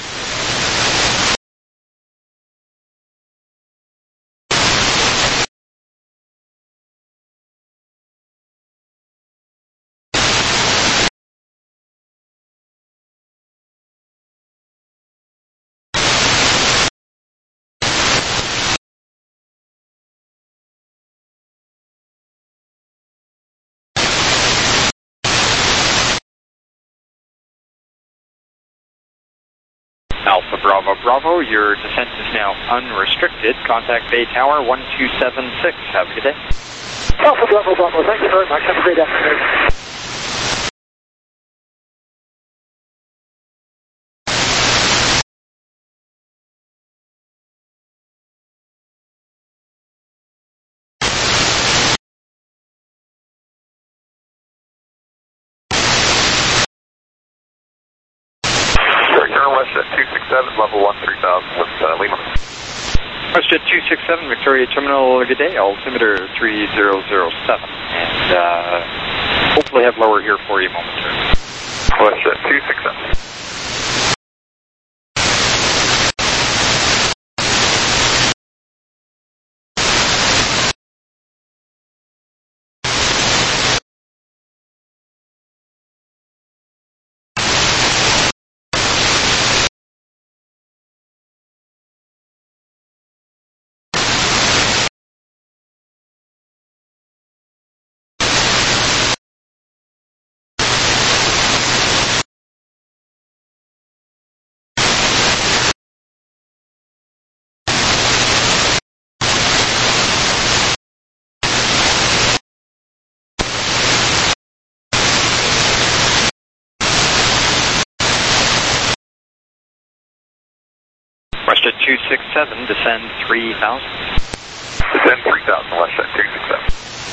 Alpha Bravo Bravo, your descent is now unrestricted. Contact Bay Tower 1276. Have a good day. Alpha Bravo Bravo, thank you very much. Have a great afternoon. Turn west at 267, level 13,000 with Lima. WestJet 267, Victoria Terminal, good day. Altimeter 3007. And hopefully have lower here for you momentarily. WestJet 267. 267, descend 3000. Descend 3000, WestJet 267.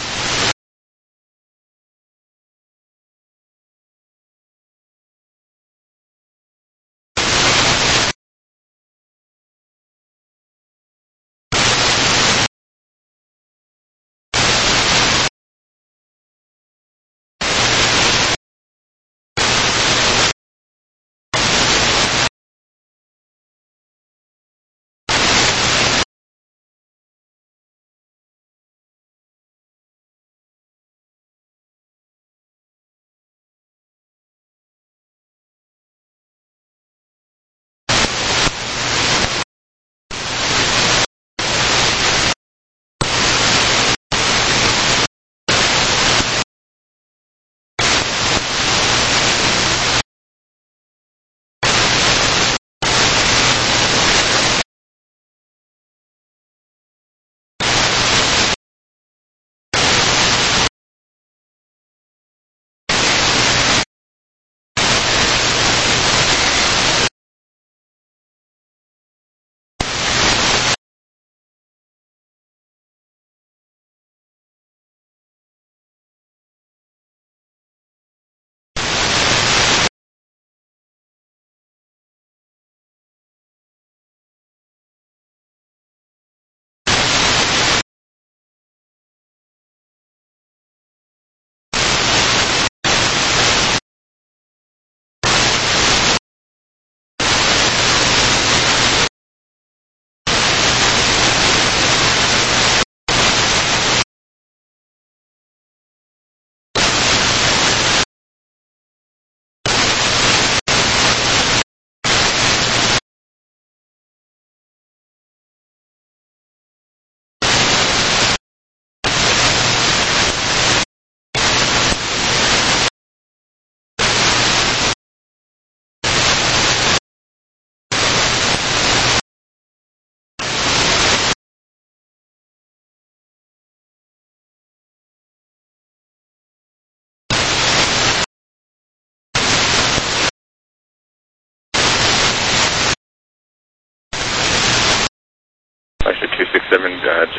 WestJet 267,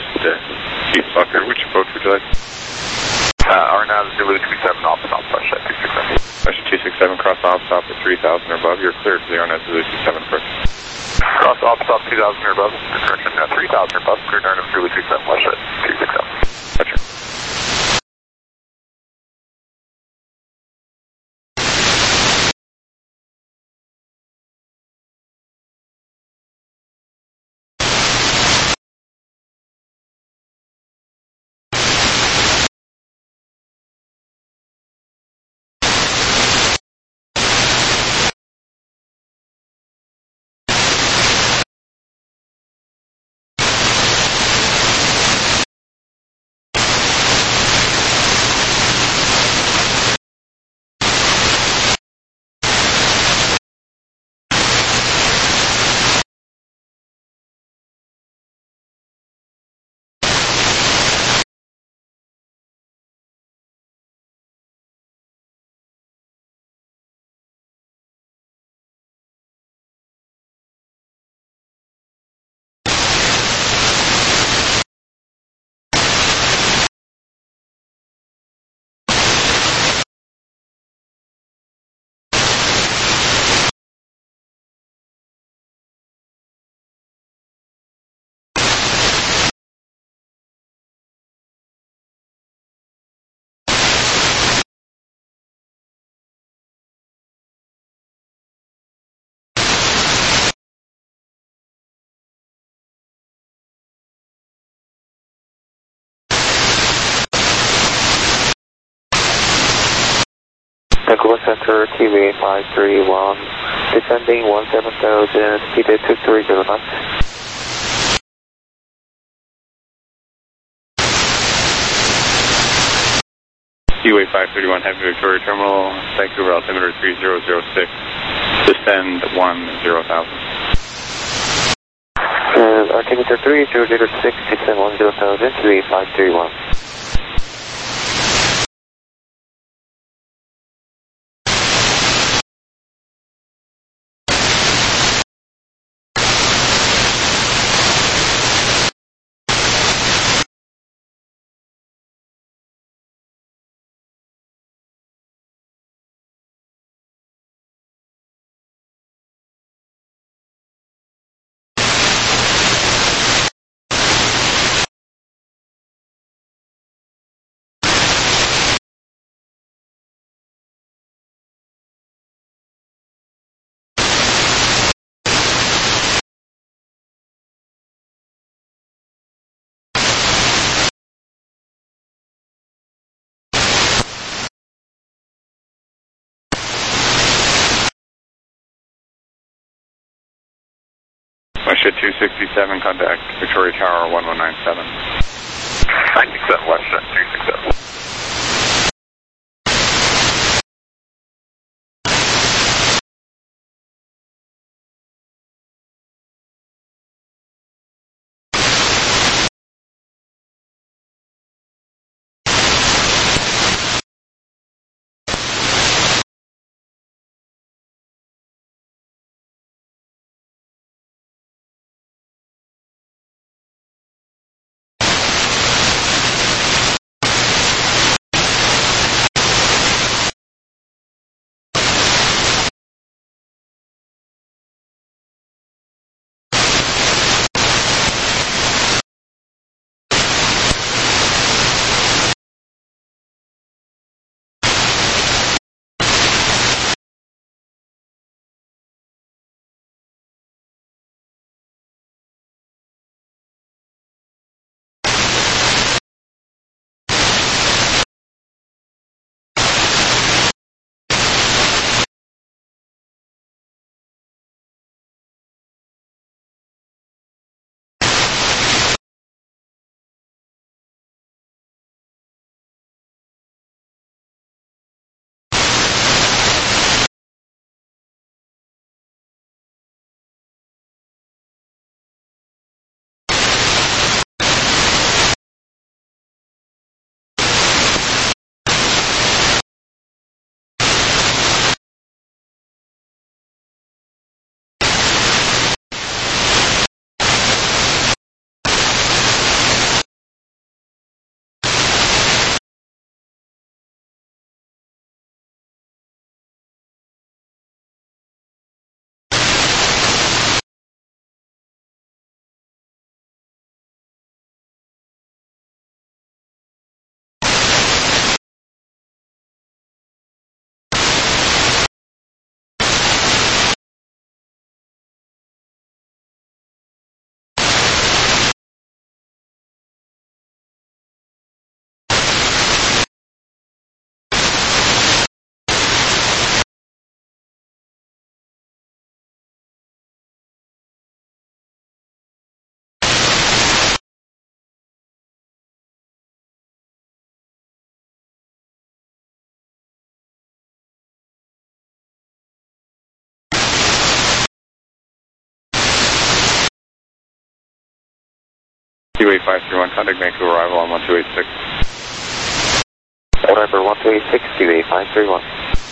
Chief Bucker, which approach would you like? RNAV Zulu 27, off stop, WestJet 267. WestJet 267, cross off stop at 3000 or above, you're cleared for the RNAV Zulu 27 approach. Cross off stop 2000 or above, correction, 3000 or above, cleared RNAV Zulu 27, WestJet 267. Roger. Vancouver Center, TV 531, descending 17,000, speed at 230 knots. QA 531, Heavy Victoria Terminal, Vancouver altimeter 3006, descend 10,000. Altimeter 3006, descend 10,000, QA 531. Jet 267, contact Victoria Tower 1197. 967 West, Jet 367. QA531, contact Vancouver arrival on 1286. November 1286, QA531.